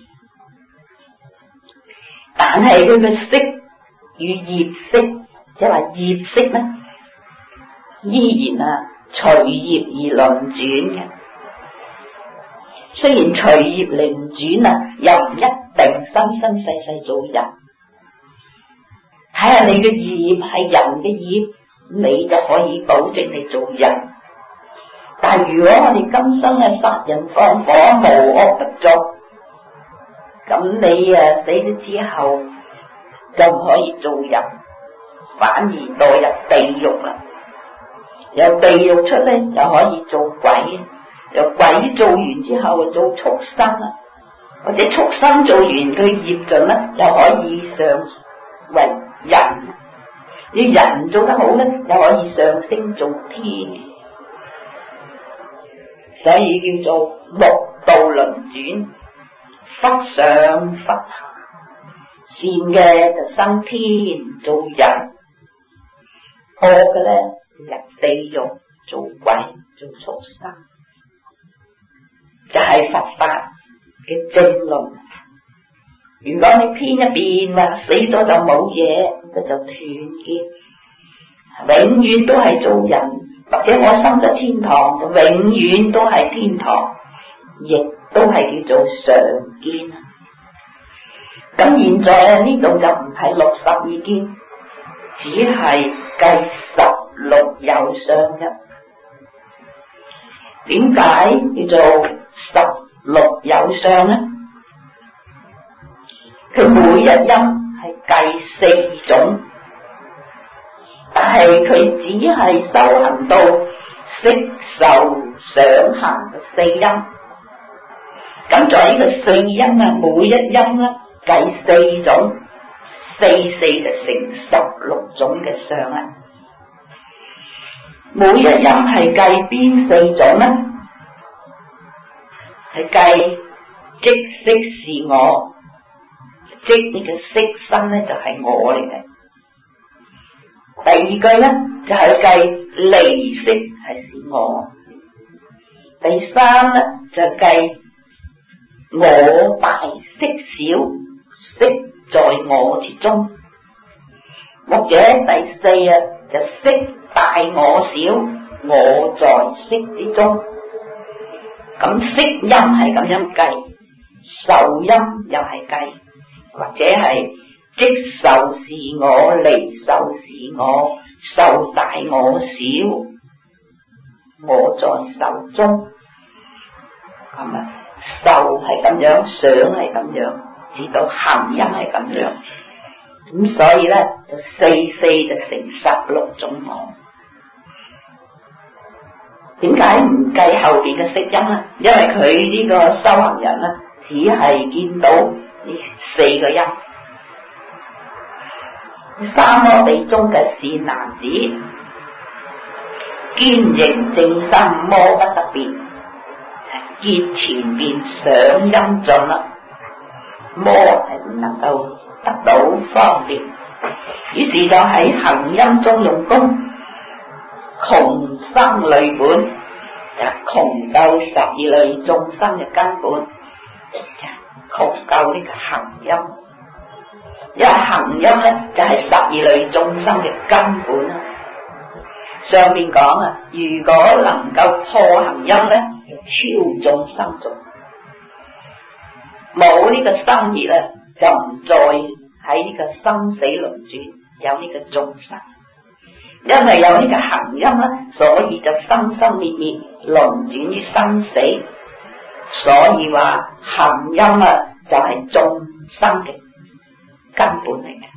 但係佢嘅色與業色，即係話業色咧，依然隨業而輪轉嘅。雖然隨業輪轉又唔一定生生世世做人。睇下你嘅業係人嘅業，你就可以保證你做人。但如果我哋今生殺人放火，無惡不作，咁你死咗之後就唔可以做人，反而墮入地獄啦。由地獄出咧，又可以做鬼，由鬼做完之後做畜生啦，或者畜生做完佢業盡咧，又可以上為人。你人做得好咧，又可以上升做天。所以叫做六道輪轉，忽上忽下，善嘅就生天做人，惡嘅咧就入地獄做鬼做畜生，就係佛法嘅正論。如果你偏一邊話死咗就冇嘢，咁就斷見，永遠都係做人。或者我生咗天堂，就永遠都係天堂，亦都係叫做常見。咁現在呢度就唔係62見，只係計16有相啫。點解叫做16有相呢？佢每一陰係計4種。但係佢只係修行到色受想行嘅4陰，咁在呢個4陰每一陰計4種，4就成16種嘅相啦。每一陰係計邊4種呢？係計即色是我，即呢個色身咧就係我嚟嘅。第二句咧就係計離色係我，第三咧就計我大色小，色在我之中，或者第四就色大我小，我在色之中。咁色陰係咁樣計， 受陰又係計，或者係即受是我，離受是我，受大我小，我在受中，咁啊，受係咁樣，想係咁樣，至到行陰係咁樣，咁所以咧就四就成16種我。點解唔計後邊嘅色音咧？因為佢呢個修行人咧，只係見到呢4個音。三摩地中嘅善男子，堅形正心，魔不得變，見前邊想陰盡啦，魔係唔能夠得到方便，於是就喺行陰中用功，窮生類本，窮究12類眾生嘅根本，窮究呢個行陰。因為行陰咧就係12類眾生嘅根本啦。上面講啊，如果能夠破行陰咧，就超眾生族，冇呢個生滅咧，就唔再喺呢個生死輪轉有呢個眾生。因為有呢個行陰咧，所以就生生滅滅輪轉於生死。所以話行陰啊，就係眾生嘅根本嚟嘅。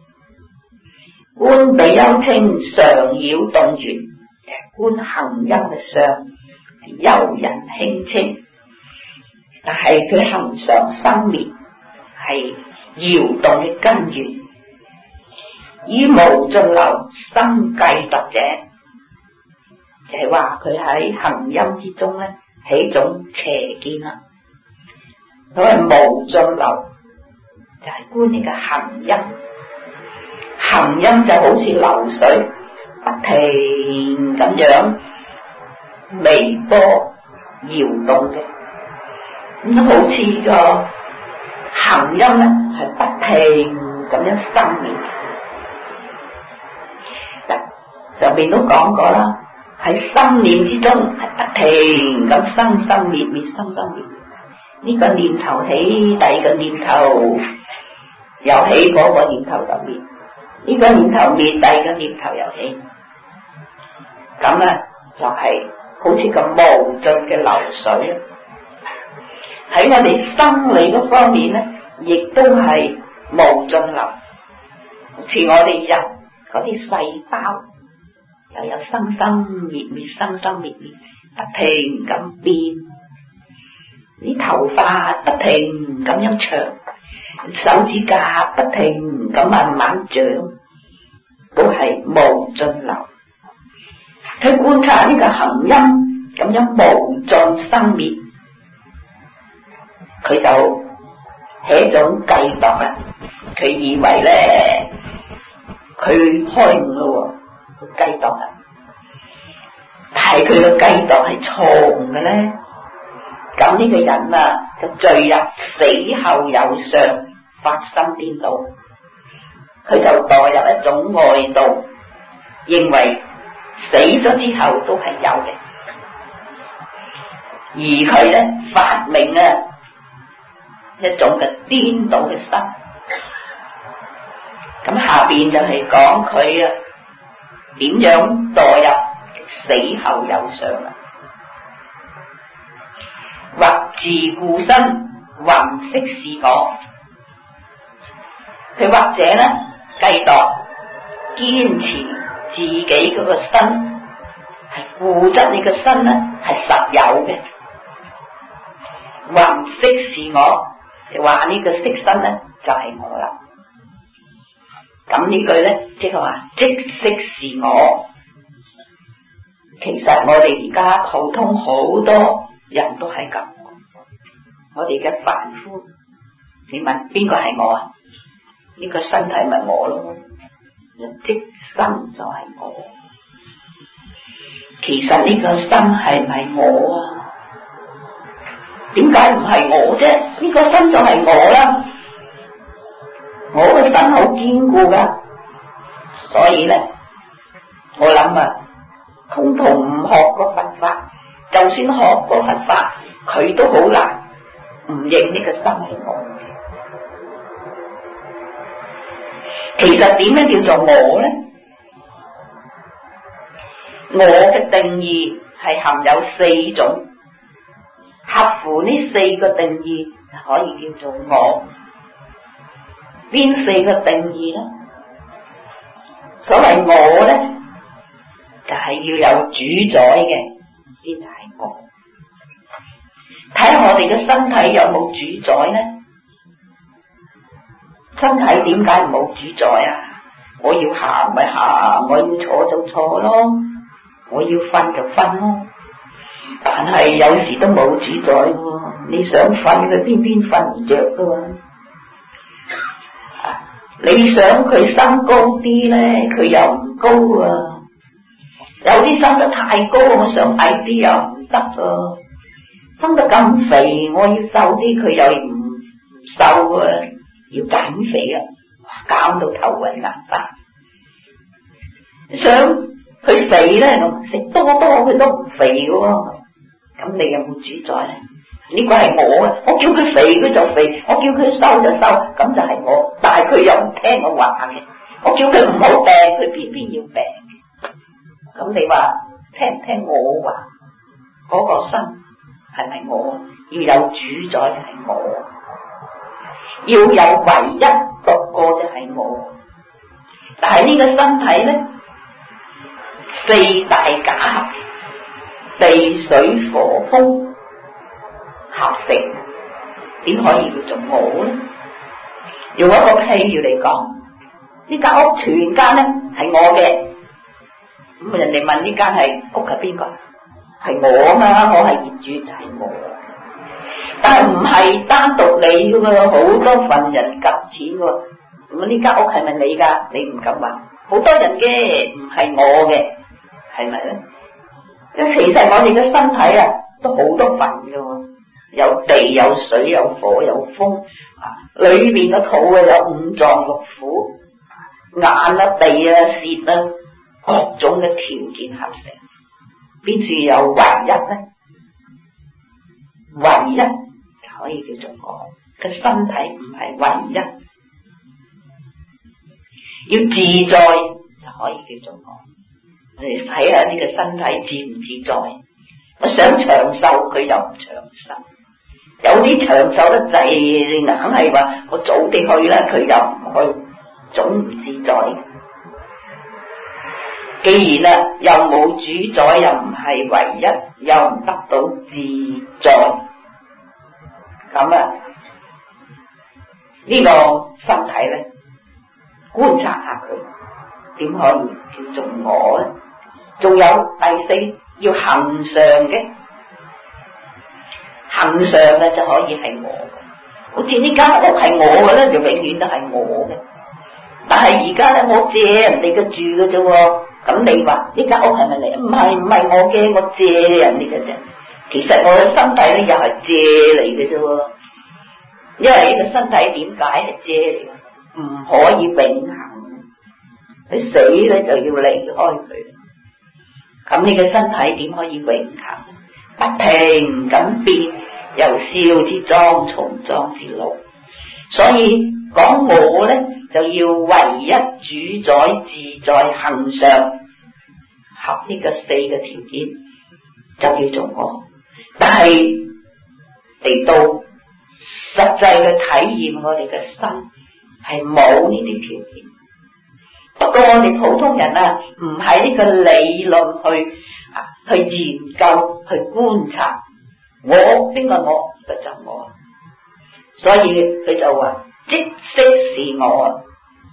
觀比丘稱常擾動緣，觀行陰嘅相悠人輕清，但係佢恒常生滅，係搖動嘅根源。以無盡流生計度者，就係話佢喺行陰之中咧起種邪見啦。佢係無盡流，就係觀呢個行陰。行陰就好似流水，不停咁樣微波搖動嘅，咁好似個行陰咧係不停咁樣生滅。上邊都講過啦，喺心念之中係不停咁生生滅滅，生生滅滅。呢個念頭起，第二個念頭又起，嗰個念頭就滅。呢個念頭滅，第二個念頭又起。咁咧就係好似咁無盡嘅流水。喺我哋生理嗰方面咧，亦都係無盡流。好似我哋人嗰啲細胞，又有生生滅滅，生生滅滅，不停咁變。啲頭髮不停咁樣長，手指甲不停咁慢慢長，都係無盡流。佢觀察呢個行陰咁樣無盡生滅，佢就起一種計度啦。佢以為咧，佢開悟咯，佢計度啦，但係佢嘅計度係錯誤嘅咧。咁呢個人啊，就墜入死後有相，發心顛倒，佢就墮入一種外道，認為死咗之後都係有嘅，而佢咧發明啊一種嘅顛倒嘅心。咁下邊就係講佢啊點樣墮入死後有相啦。或自故身，還識是我。佢或者咧計度堅持自己嗰個身，係固執你個身咧係實有嘅。還識是我，就話呢個識身咧就係我啦。咁呢句咧即係話即識是我。其實我哋而家普通好多人都係咁，我哋嘅凡夫，你問邊個係我啊？呢個身體咪我咯，即身就係我。其實呢個身係咪我啊？點解唔係我啫？呢個身就係我啦，我個身好堅固噶，所以咧，我諗啊，通通唔學過佛法。就算學過佛法，佢都好難唔認呢個身係我嘅。其實點樣叫做我呢？我嘅定義係含有4種，合乎呢4個定義就可以叫做我。邊4個定義呢？所謂我呢，就係要有主宰嘅先至係我。睇下我哋嘅身體有冇主宰呢？身體點解冇主宰啊？我要行咪行，我要坐就坐咯，我要瞓就瞓咯。但係有時都冇主宰喎，你想瞓佢偏偏瞓唔着噶喎。你想佢生高啲咧，佢又唔高啊。有啲生得太高，我想矮啲又唔得啊。生得咁肥，我要瘦啲，佢又唔瘦啊。要減肥啊，減到頭暈眼花。想佢肥咧，食多多佢都唔肥嘅喎。咁你有冇主宰咧？呢個係我啊！我叫佢肥佢就肥，我叫佢瘦就瘦，咁就係我。但係佢又唔聽我話嘅，我叫佢唔好病，佢偏偏要病。咁你話聽唔聽我話？嗰個身係咪我？要有主宰就係我，要有唯一獨個就係我。但係呢個身體咧，4大假合，地水火風合成，點可以叫做我咧？用一個譬如嚟講，呢間屋全間咧係我嘅，咁人哋問呢間係屋係邊個？係我啊嘛，我係業主就係我。但係唔係單獨你噶，好多份人夾錢喎。咁呢間屋係咪你噶？你唔敢話，好多人嘅，唔係我嘅，係咪咧？其實我哋嘅身體啊，都好多份噶，有地有水有火有風，裏面個肚啊有5臟6腑，眼啊地啊舌啊各種嘅條件合成，邊處有唯一咧？唯一可以叫做我嘅身體，唔係唯一，要自在就可以叫做我。我哋睇下呢個身體自唔自在？我想長壽，佢又唔長壽；有啲長壽得滯，你硬係話我早啲去啦，佢又唔去，總唔自在。既然啊，又冇主宰，又唔係唯一，又唔得到自在，咁啊，呢個身體咧，觀察下佢，點可以叫做我咧？仲有第4，要恒常嘅，恒常嘅就可以係我嘅。好似呢間屋係我嘅咧，就永遠都係我嘅。但係而家咧，我借人哋嘅住嘅啫喎。咁你話呢間屋係咪你？唔係我嘅，我借人哋嘅啫。其實我嘅身體咧又係借嚟嘅啫喎。因為呢個身體點解係借嚟嘅？唔可以永恆，佢死咧就要離開佢。咁你嘅身體點可以永恆？不停咁變，由少至壯，從壯至老。所以講我咧，就要唯一主宰、自在、恒常，合呢個4個條件，就叫做我。但係嚟到實際嘅體驗，我哋嘅身係冇呢啲條件。不過我哋普通人啊，唔喺呢個理論去研究、去觀察，我邊個我就我，所以佢就話即識是我啊！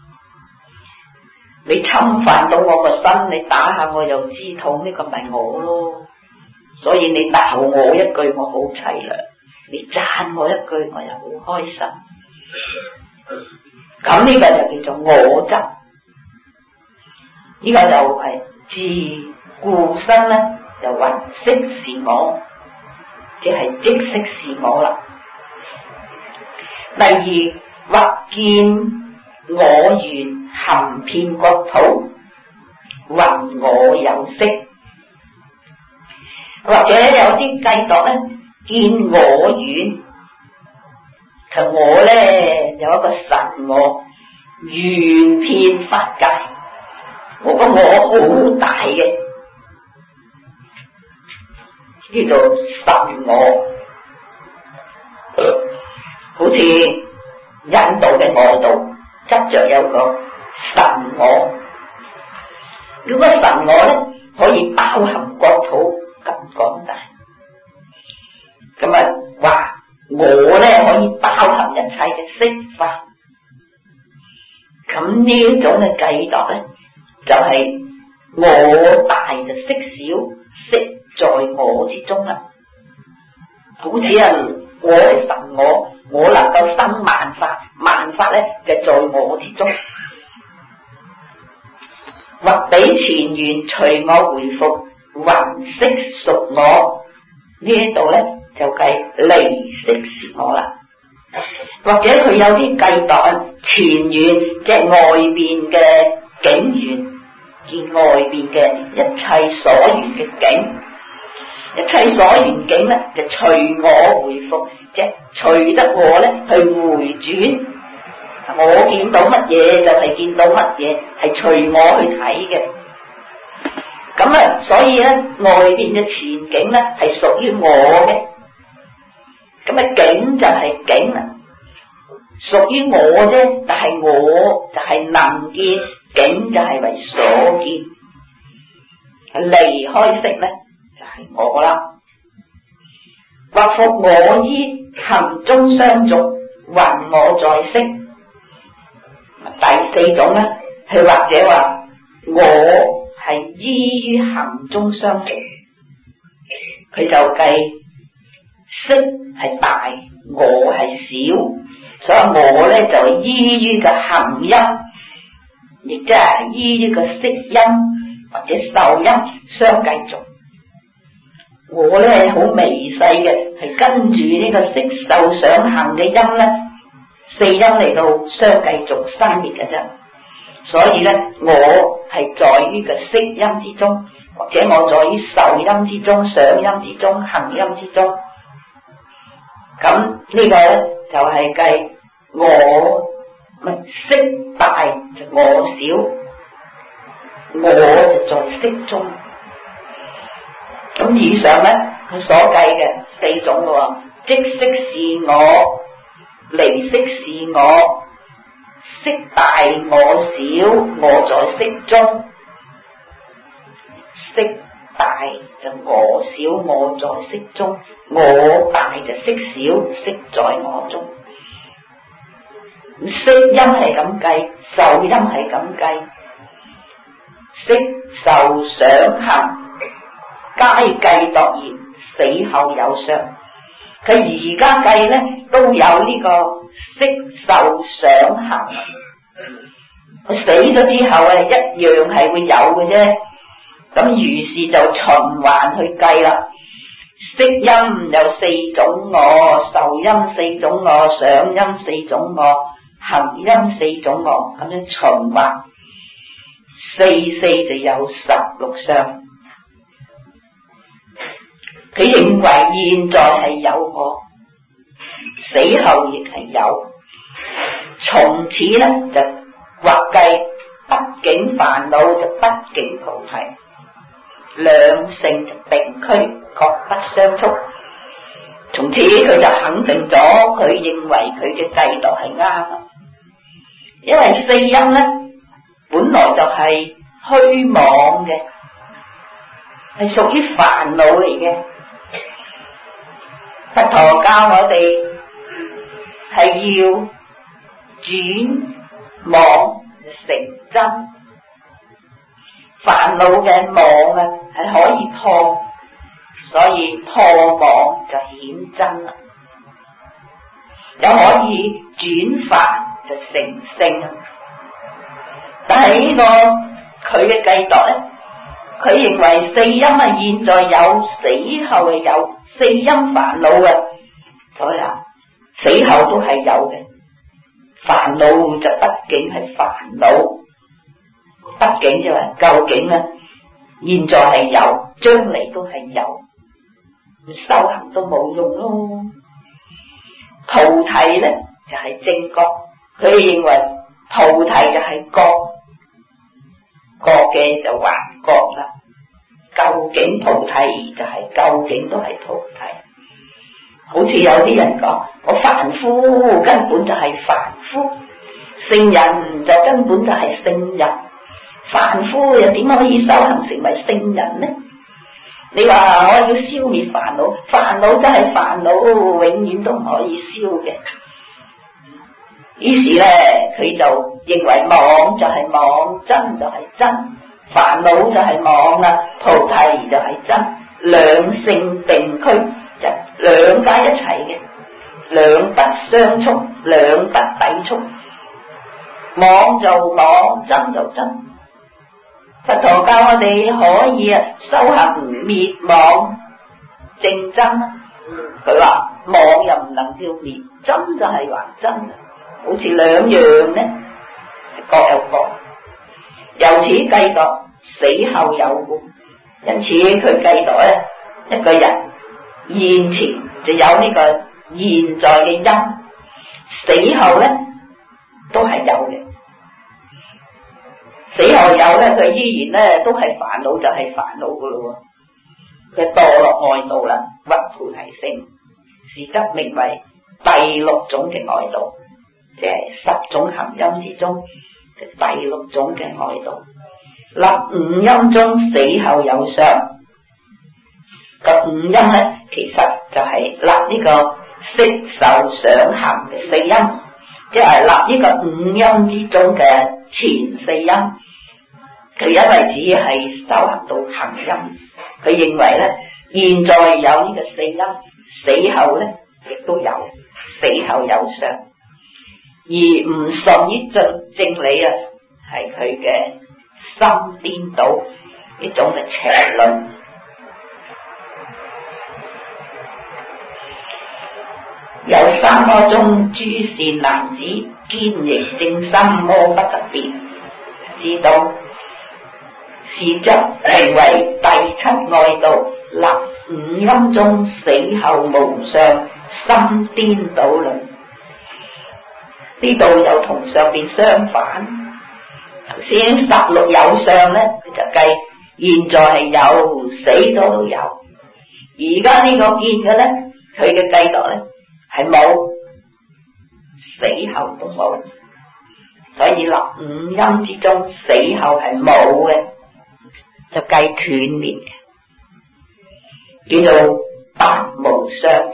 你侵犯到我個身，你打下我又知痛，呢個咪我咯。所以你鬧我一句，我好凄涼；你讚我一句，我又好開心。咁呢個就叫做我執。呢個就係自故生咧，就話識是我，即係即識是我啦。第2，或見我緣含遍國土，云我有色，或者有啲計度咧，見我緣其實我咧有一個神我，圓遍法界，我個我好大嘅，叫做神我，好似印度嘅我度執着有個神我，如果神我咧可以包含國土咁廣大，咁啊話我咧可以包含一切嘅色法，咁呢種嘅計度咧就係我大就色小，色在我之中啦。好似啊，我係神我能夠生萬法，萬法咧就在我之中。或彼前緣隨我回復，雲色屬我，呢一度咧就計離色是我啦。或者佢有啲計度前緣，即係外邊嘅景緣，見外邊嘅一切所緣嘅景，一切所緣景咧就隨我回復，即係隨得我咧去回轉。我見到乜嘢就係見到乜嘢，係隨我去睇嘅。咁啊，所以咧外邊嘅前景咧係屬於我嘅，咁啊景就係景啊，屬於我啫，但係我就係能見，景就係為所見，離開色咧就係我啦。或復我依行中相續，云我在色。第四種咧，係或者話我係依於行中相續，佢就計色係大，我係小，所以我咧就依於個行音，亦即係依於個色音或者受音相繼續。我咧係好微細嘅，係跟住呢個色受想行嘅音咧，四音嚟到相繼續生滅嘅啫。所以咧，我係在於個色音之中，或者我在於受音之中、想音之中、行音之中。咁呢個咧就係計我色大就我小，我就在色中。咁以上咧佢所計嘅四種喎，即色是我，離色是我，色大我小，我在色中。色大就我小，我在色中；我大就色小，色在我中。色音係咁計，受音係咁計，色受想行皆計度然，死後有相。佢而家計咧都有呢個色受想行，佢死咗之後一樣係會有嘅啫。咁於是就循環去計啦。色音有四種我，受音四種我，想音四種我，行音四種我，咁樣循環，四就有16相。佢認為現在係有我，死後亦係有。從此咧就或計不境煩惱就不境菩提，兩性就定區，各不相觸。從此佢就肯定咗，佢認為佢嘅計度係啱啦。因為四音咧本來就係虛妄嘅，係屬於煩惱嚟嘅。佛陀教我哋係要轉妄成真，煩惱嘅妄係可以破，所以破妄就顯真啦。又可以轉法就成聖啦。但係呢個佢嘅計度咧，佢認為四音現在有，死後係有，四音煩惱所以死後都係有嘅。煩惱就畢竟係煩惱，畢竟就係究竟現在係有，將嚟都係有，修行都冇用咯。 菩提咧就係正覺，佢認為菩提就係覺，覺嘅就還覺啦。究竟菩提就係究竟都係菩提。好似有啲人講，我凡夫根本就係凡夫，聖人就根本就係聖人，凡夫又點可以修行成為聖人呢？你話我要消滅煩惱，煩惱真係煩惱，永遠都唔可以消嘅。於是咧，佢就認為妄就係妄，真就係真，煩惱就係妄啦，菩提就係真，兩性並驅，就兩加一齊嘅，兩不相衝，兩不抵觸，妄就妄，真就真。佛陀教我哋可以修行滅妄正真，佢話妄又唔能夠滅，真就係還真，好似兩樣呢，各有各，由此計度死後有故，因此佢計度咧，一個人現前就有呢個現在嘅因，死後咧都係有嘅。死後有咧，佢依然咧都係煩惱，就係煩惱噶咯。佢墮落外道啦，屈菩提性，是則名為第六種嘅外道，即係10種含陰之中嘅第六種嘅外道。立五陰中死後有相，個五陰咧其實就係立呢個色受想行嘅四陰，即係立呢個五陰之中嘅前四陰。佢因為只係修行到行陰，佢認為咧現在有呢個四陰，死後咧亦都有，死後有相，而唔順於正理啊，係佢嘅心顛倒呢種嘅邪論。有三魔中諸善男子堅認正心，魔不得別，知道是則名為第七外道，立五陰中死後無相，心顛倒論。呢度又同上邊相反，頭先16有相咧，就計現在係有，死咗都有。而家呢個見嘅咧，佢嘅計度咧係冇，死後都冇，所以立五陰之中死後係冇嘅，就計斷滅嘅，叫做八無相。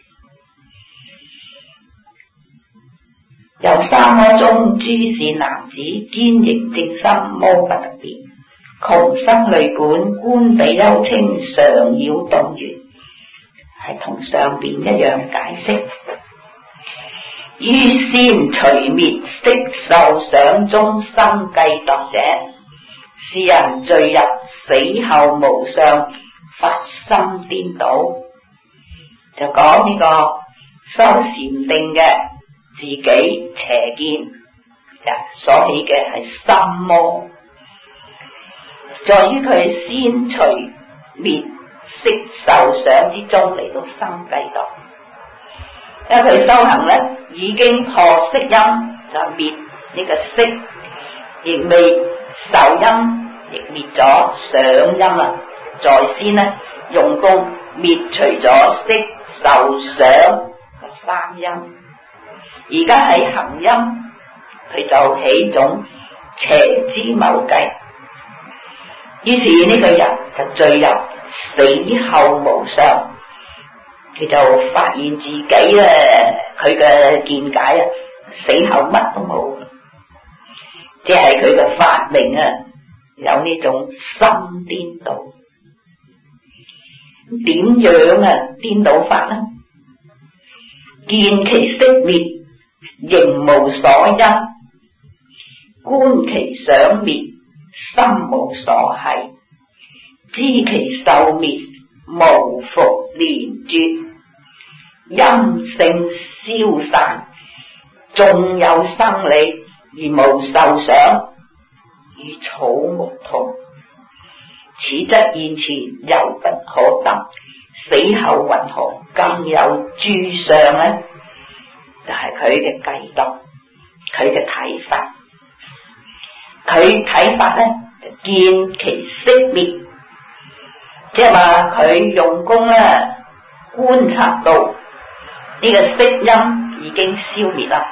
有三魔中諸善男子堅認正心，魔不得別，窮生累管，觀比丘稱常擾動緣，係同上邊一樣解釋。於先除滅色受想中生計度者，是人墜入死後無相，發心顛倒。就講呢個修禪定嘅自己邪見所起嘅係心魔，在於佢先除滅色受想之中嚟到生計度。因為佢修行咧已經破色陰，就滅呢個色，亦未受陰，亦滅咗想陰啦。在先呢用功滅除咗色受想三陰，而家喺行陰，佢就起種邪知謀計，於是呢個人就墜入死後無相。佢就發現自己佢嘅見解死後乜都冇，即係佢嘅發明有呢種心顛倒。點樣顛倒法呢？見其色滅，仍無所因；觀其想滅，心無所繫；知其受滅，無復連絕。陰性消散，縱有生理而無受想，與草木同。此則現前猶不可得，死後云何更有諸相呢？ 就係佢嘅計度，佢嘅睇法。佢睇法咧就見其色滅，即係話佢用功咧觀察到呢個色音已經消滅啦，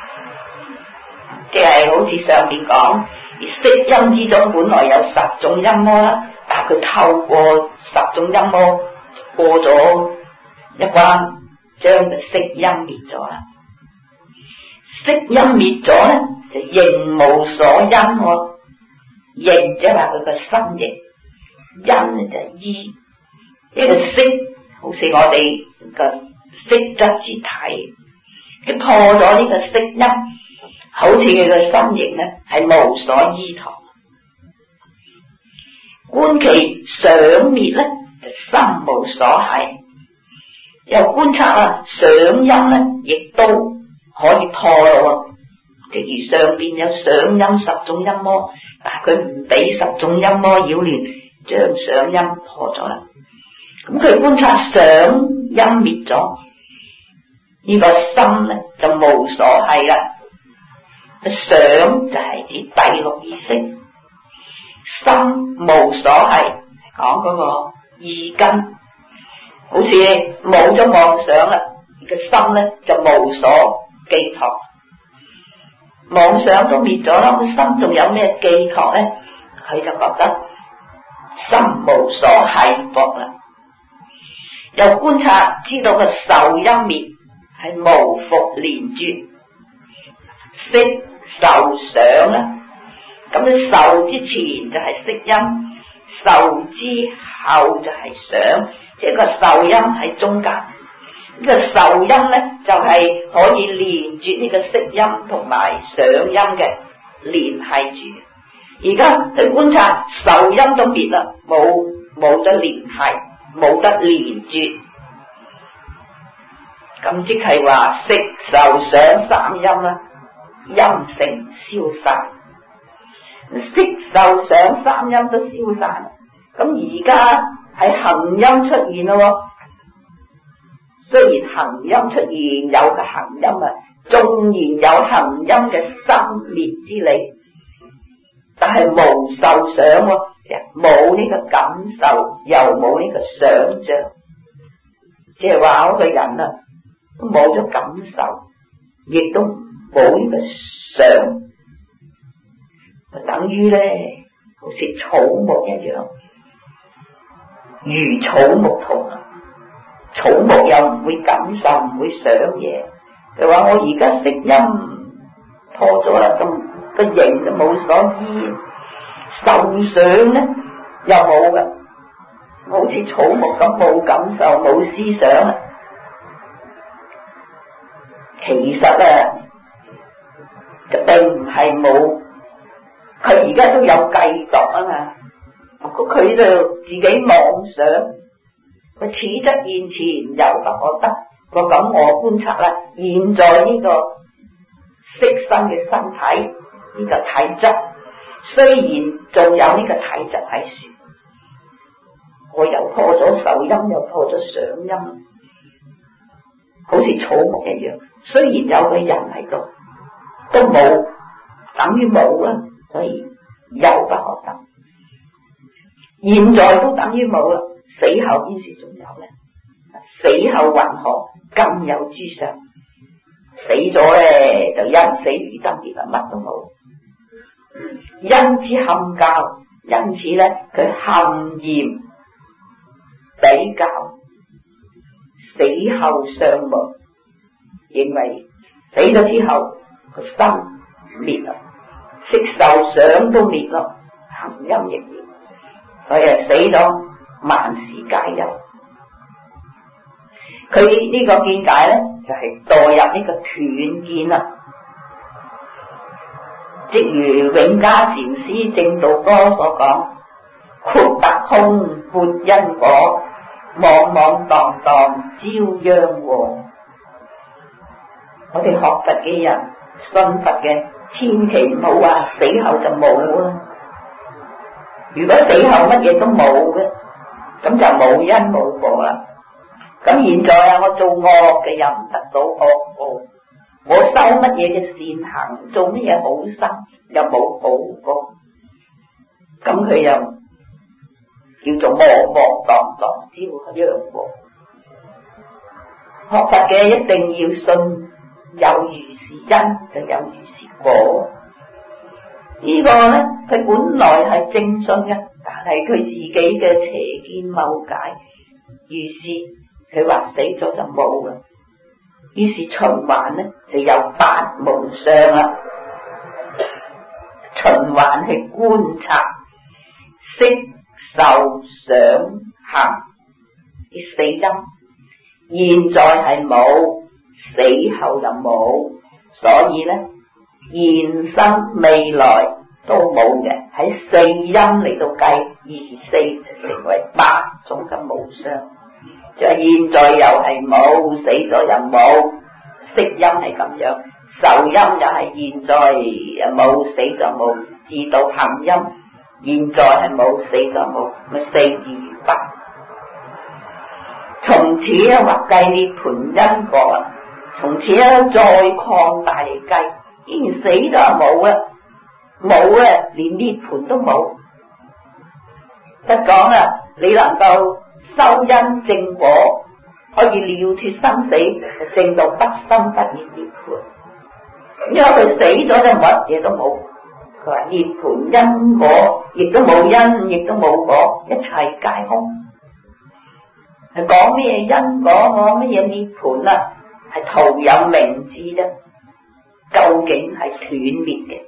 即係好似上面講，而色音之中本來有10種陰魔啦，但係佢透過10種陰魔過咗一關，將個色音滅咗啦。色音滅咗咧，就形無所因喎。形即係話佢個身形，因就係依呢個色，好似我哋個色質之體，佢破咗呢個色音，好似佢個身形咧係無所依託。觀其想滅咧，就心無所繫。又觀察啊，想音咧，亦都可以破咯。譬如上邊有想音10種陰魔，但係佢唔俾10種陰魔擾亂，將想音破咗啦。咁佢觀察想音滅咗，呢個心咧就無所繫啦。想就係指第六意識，心無所繫，講嗰個意根，好似冇咗妄想啦，個心咧就無所寄託。妄想都滅咗啦，個心仲有咩寄託咧？佢就覺得心無所繫縛啦。又觀察知道個受音滅係無復連絕，色受想啦。咁你受之前就係色音，受之後就係想，即係個受音喺中間。呢個受音咧就係可以連住呢個色音同埋想音嘅，連繫住。而家去觀察受音都滅啦，冇得連繫，冇得連住，咁即係話色受想三音啦，音性消散，色受想三音都消散。咁而家係行音出現咯。雖然行音出現有個行音啊，縱然有行音嘅生滅之理，但係無受想喎，冇呢個感受，又冇呢個想象，即係話嗰個人啊，都冇咗感受，亦都冇呢個想，就等於咧，好似草木一樣，如草木同。草木又唔會感受，唔會想嘢。佢話我而家色音破咗啦，咁個形就冇所依，受想咧又冇噶，好似草木咁冇感受，冇思想啊。其實啊，就並唔係冇，佢而家都有計度啊嘛。佢就自己妄想。佢此則現前，猶不可得。我咁我觀察啦，現在呢個色身嘅身體，呢個體質，雖然仲有呢個體質喺處，我又破咗受音，又破咗想音，好似草木一樣。雖然有個人喺度，都冇，等於冇啦，所以猶不可得。現在都等於冇啦。死後邊處仲有咧？死後云何更有諸相？死咗咧就因死如燈滅啦，乜都冇。因之堪教，因此咧佢含嚴比較，死後尚無，認為死咗之後個心滅啦，色受想都滅咯，含音亦滅，所以死咗。萬事皆有，佢呢個見解咧就係墮入呢個斷見啦。即如永嘉禪師正道歌所講：豁達空撥因果，莽莽蕩蕩招殃禍。我哋學佛嘅人，信佛嘅，千祈唔好話死後就冇啦。如果死後乜嘢都冇嘅，咁就冇因冇果啦。咁現在啊，我做惡嘅又唔得到惡報， 我修乜嘢嘅善行，做乜嘢好心，又冇好過，咁佢又叫做磨磨蕩蕩，只會樣過。學佛嘅一定要信，有如是因就有如是果。呢個咧，佢本來係正信嘅，但係佢自己嘅邪見謬解，於是佢話死咗就冇啦。於是循環咧就有八無相啦，循環去觀察色受想行啲四因，現在係冇，死後就冇，所以咧現生未來都冇嘅，喺四因嚟到計，二四就成為八種嘅無相。就現在又係冇，死咗又冇，色音係咁樣，受音又係現在冇，死咗冇，至到行音，現在係冇，死咗冇，咪四二八。從此咧話計涅槃因果，從此咧再擴大嚟計，已經死咗冇啦，冇啊，連涅槃都冇。得講啦，你能夠修因證果，可以了脫生死，證到不生不滅涅槃。因為佢死咗就乜嘢都冇，佢話涅槃因果亦都冇因，亦都冇果，一切皆空。係講咩因果，講乜嘢涅槃啊？係徒有名字啫，究竟係斷滅嘅。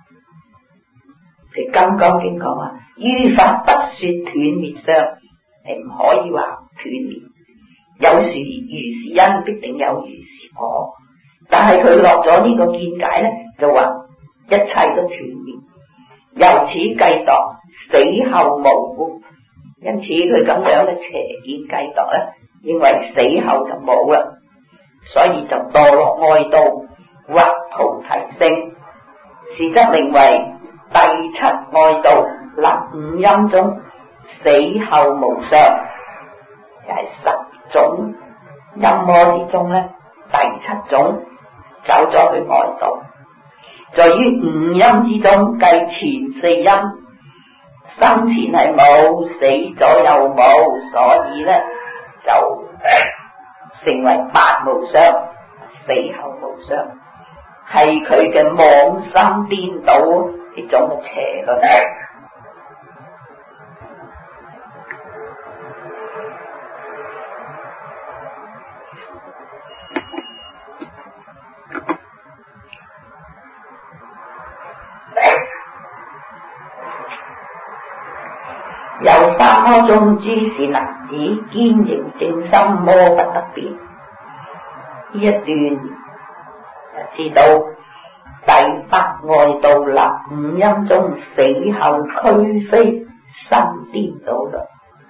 即係金剛經講話，於法不說斷滅相。係唔可以話斷滅，有如是因必定有如是果，但係佢落咗呢個見解咧，就話一切都斷滅，由此計度死後無故，因此佢咁樣嘅邪見計度咧，認為死後就冇啦，所以就墮落外道或菩提性，是則名為第七外道，立五陰中。死後無相，就係10種陰魔之中咧，第7種走咗去外道，在於五陰之中計前四陰，生前係冇，死咗又冇，所以咧就成為八無相，死後無相，係佢嘅妄心顛倒呢種嘅邪論。由三魔中諸善男子堅凝正心魔不得變，呢一段就知道第八外道立五陰中死後俱非心顛倒啦。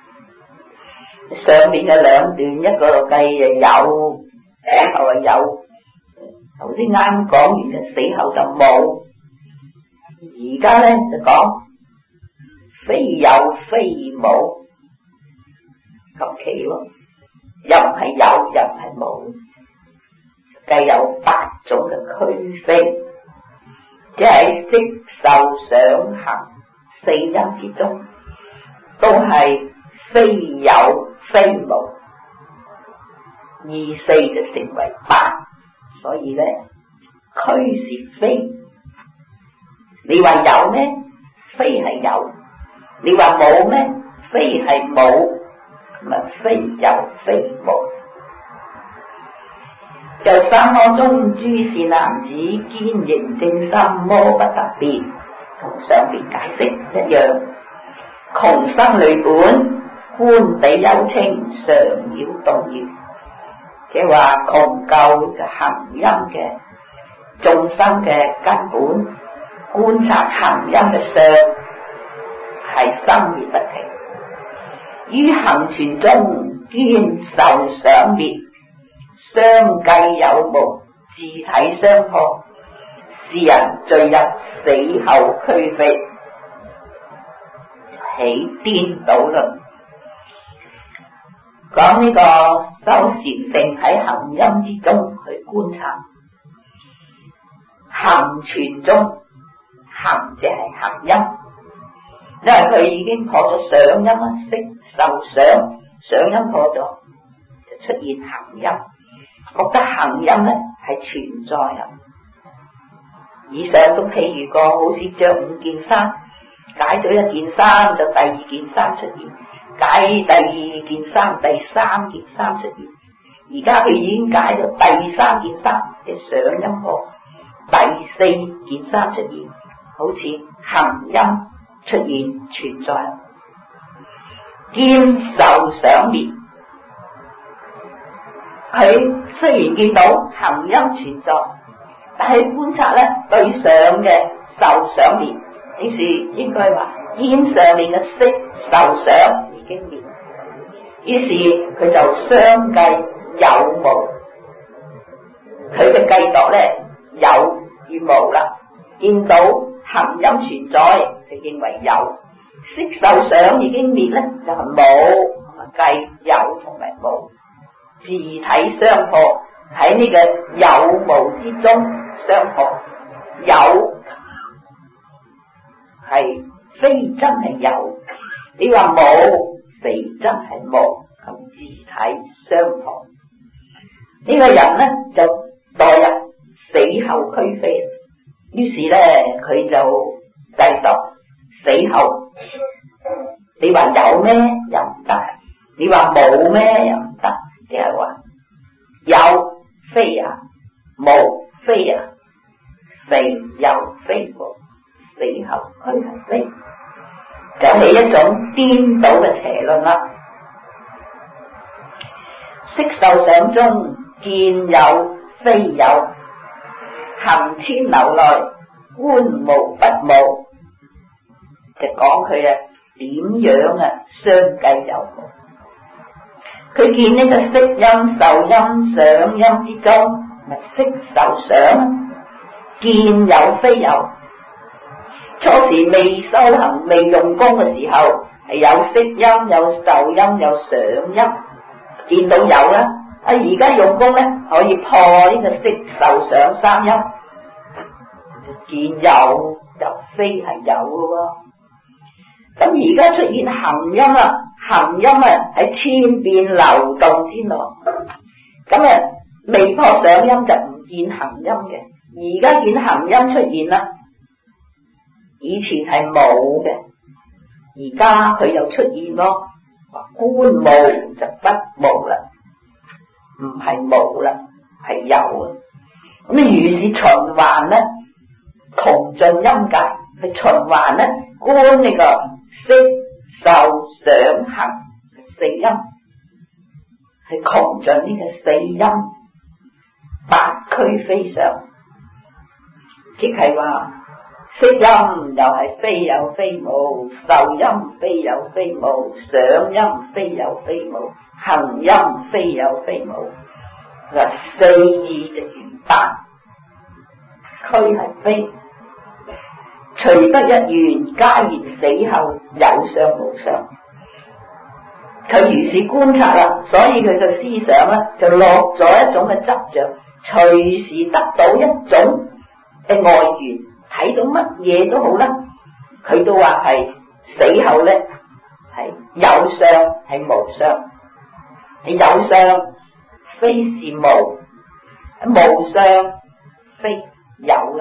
上面嘅兩段一個計就有，死後係有，頭先啱講完嘅死後就冇，而家咧就講非有非冇，咁奇喎，又唔係有又唔係冇，計有8種嘅俱非，即係色受想行四因之中，都係非有非無，二四就成為8，所以咧俱是非。你話有咩？非係有。你話冇咩？非係冇，咪非有非冇。就三魔中諸善男子堅凝正心魔不得變，同上邊解釋一樣。窮生累本觀彼幽清常擾動搖，即係話窮究嘅行陰嘅眾生嘅根本，觀察行陰嘅相。係生滅不停，於行存中堅受想滅，相繼有無，自體相破，是人墜入死後俱非，起顛倒論。講呢個修禪定喺行陰之中去觀察， 行存中，行就係行音，因為佢已經破咗想音啦，色受想音破咗，就出現行音，覺得行音咧係存在啊。以上都譬喻過，好似着五件衫，解咗一件衫就第二件衫出現，解第二件衫第三件衫出現，而家佢已經解咗第三件衫嘅想音破，第四件衫出現，好似行音出現存在。見受想滅，佢雖然見到行音存在，但係觀察咧對上嘅受想滅，於是應該話見上面嘅色受想已經滅，於是佢就相繼有無，佢嘅計度咧有與無啦。見到行音存在就認為有，色受想已經滅咧就係冇，計有同埋無自體相破，喺呢個有無之中相破。有係非真係有，你話冇非真係無，同自體相破。呢個人咧就墮入死後俱非，於是咧佢就計度死後，你話有咩又唔得，你話冇咩又唔得，即係話有非也，無非也，非有非無，死後俱係非，就係一種顛倒嘅邪論啦。色受想中見有非有，行遷流內觀無不無，就講佢啊點樣啊相繼有無。佢見呢個色音受音想音之中，咪色受想，見有非有。初時未修行未用功嘅時候，係有色音有受音有想音，見到有啦。而家用功咧，可以破呢個色受想三音，見有就非係有咯。咁而家出現行音啦，行音啊喺千變流動之內，咁啊未破想音就唔見行音嘅，而家見行音出現啦。以前係冇嘅，而家佢又出現咯。觀無就不無啦，唔係無啦，係有啊。咁如是循環咧，窮盡音界去循環咧，觀呢個色受想行四音，係窮盡呢個四音八俱非想，即係話色音又係非有非無，受音非有非無，想音非有非無，行音非有非無，嗱四義嘅元旦，俱係非，除得一元，皆然死後有相無相。佢如是觀察啦，所以佢嘅思想咧就落咗一種嘅執着，隨時得到一種嘅外緣，睇到乜嘢都好啦，佢都話係死後咧係有相係無相，係有相非是無，無相非有啦。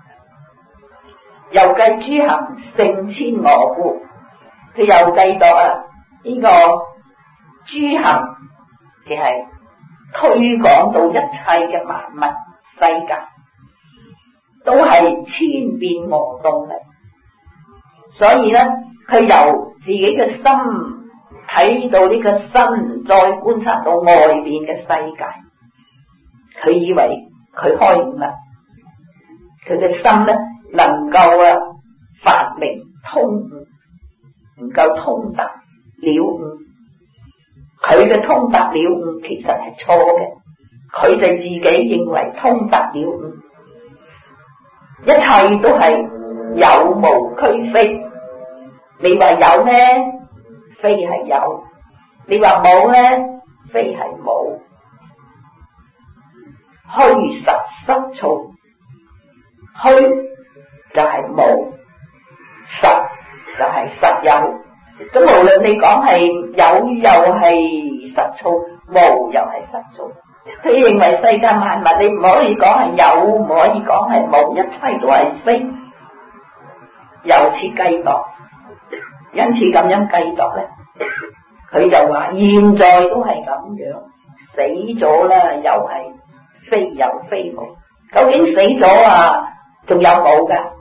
又計諸行勝千我故，佢又計度啊呢個諸行嘅係推廣到一切嘅萬物世界都係千變和動嘅，所以咧佢由自己嘅心睇到呢個身，再觀察到外邊嘅世界，佢以為佢開悟啦，佢嘅心咧能夠發明通悟，能夠通達了悟。佢嘅通達了悟其實係錯嘅，佢哋自己認為通達了悟，一切都係有無俱非。你話有咩？非係有。你話冇咧？非係冇。虛實失措， 虛就係無，實就係實有。咁無論你講係有又係實操，無又係實操。佢認為世界萬物你唔可以講係有，唔可以講係無，一切都係非，由此計度。因此咁樣計度咧，佢就話現在都係咁樣，死咗啦又係非有非無。究竟死咗啊仲有冇噶？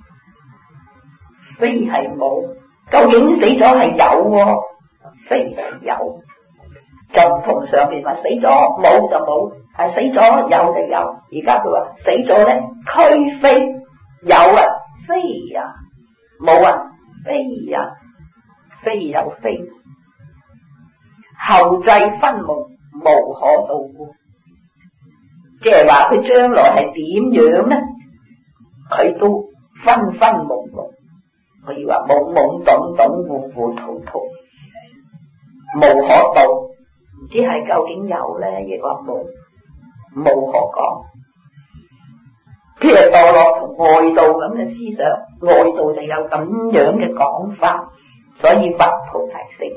非係冇。究竟死咗係有，非係有，就唔同上面話死咗冇就冇，係死咗有就有。而家佢話死咗咧，俱非有啊，非啊，冇啊，非啊，非有非無。後制分無，無可道故。即係話佢將來係點樣咧？佢都分分懵懵。可以話懵懵懂懂、糊糊塗塗，無可道，唔知係究竟有咧，亦或無，無可講。譬如墮落同外道咁嘅思想，外道就有咁樣嘅講法，所以佛菩提成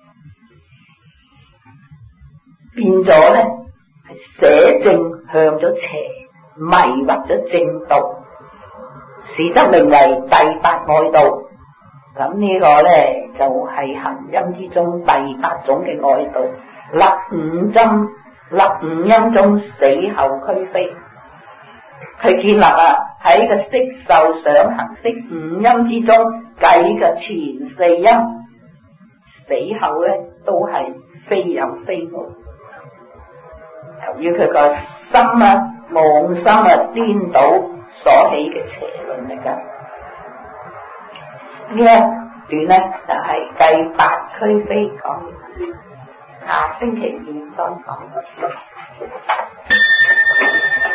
變咗咧，係捨正向咗邪，迷惑咗正道。使得名為第八外道，咁呢個咧就係行陰之中第八種嘅外道，立五陰中死後俱非。佢建立喺個色受想行識五陰之中計嘅前四陰，死後咧都係非有非無。由於佢個心妄心顛倒所起嘅邪論嚟噶，呢一段咧就係計八俱非講，下星期二再講。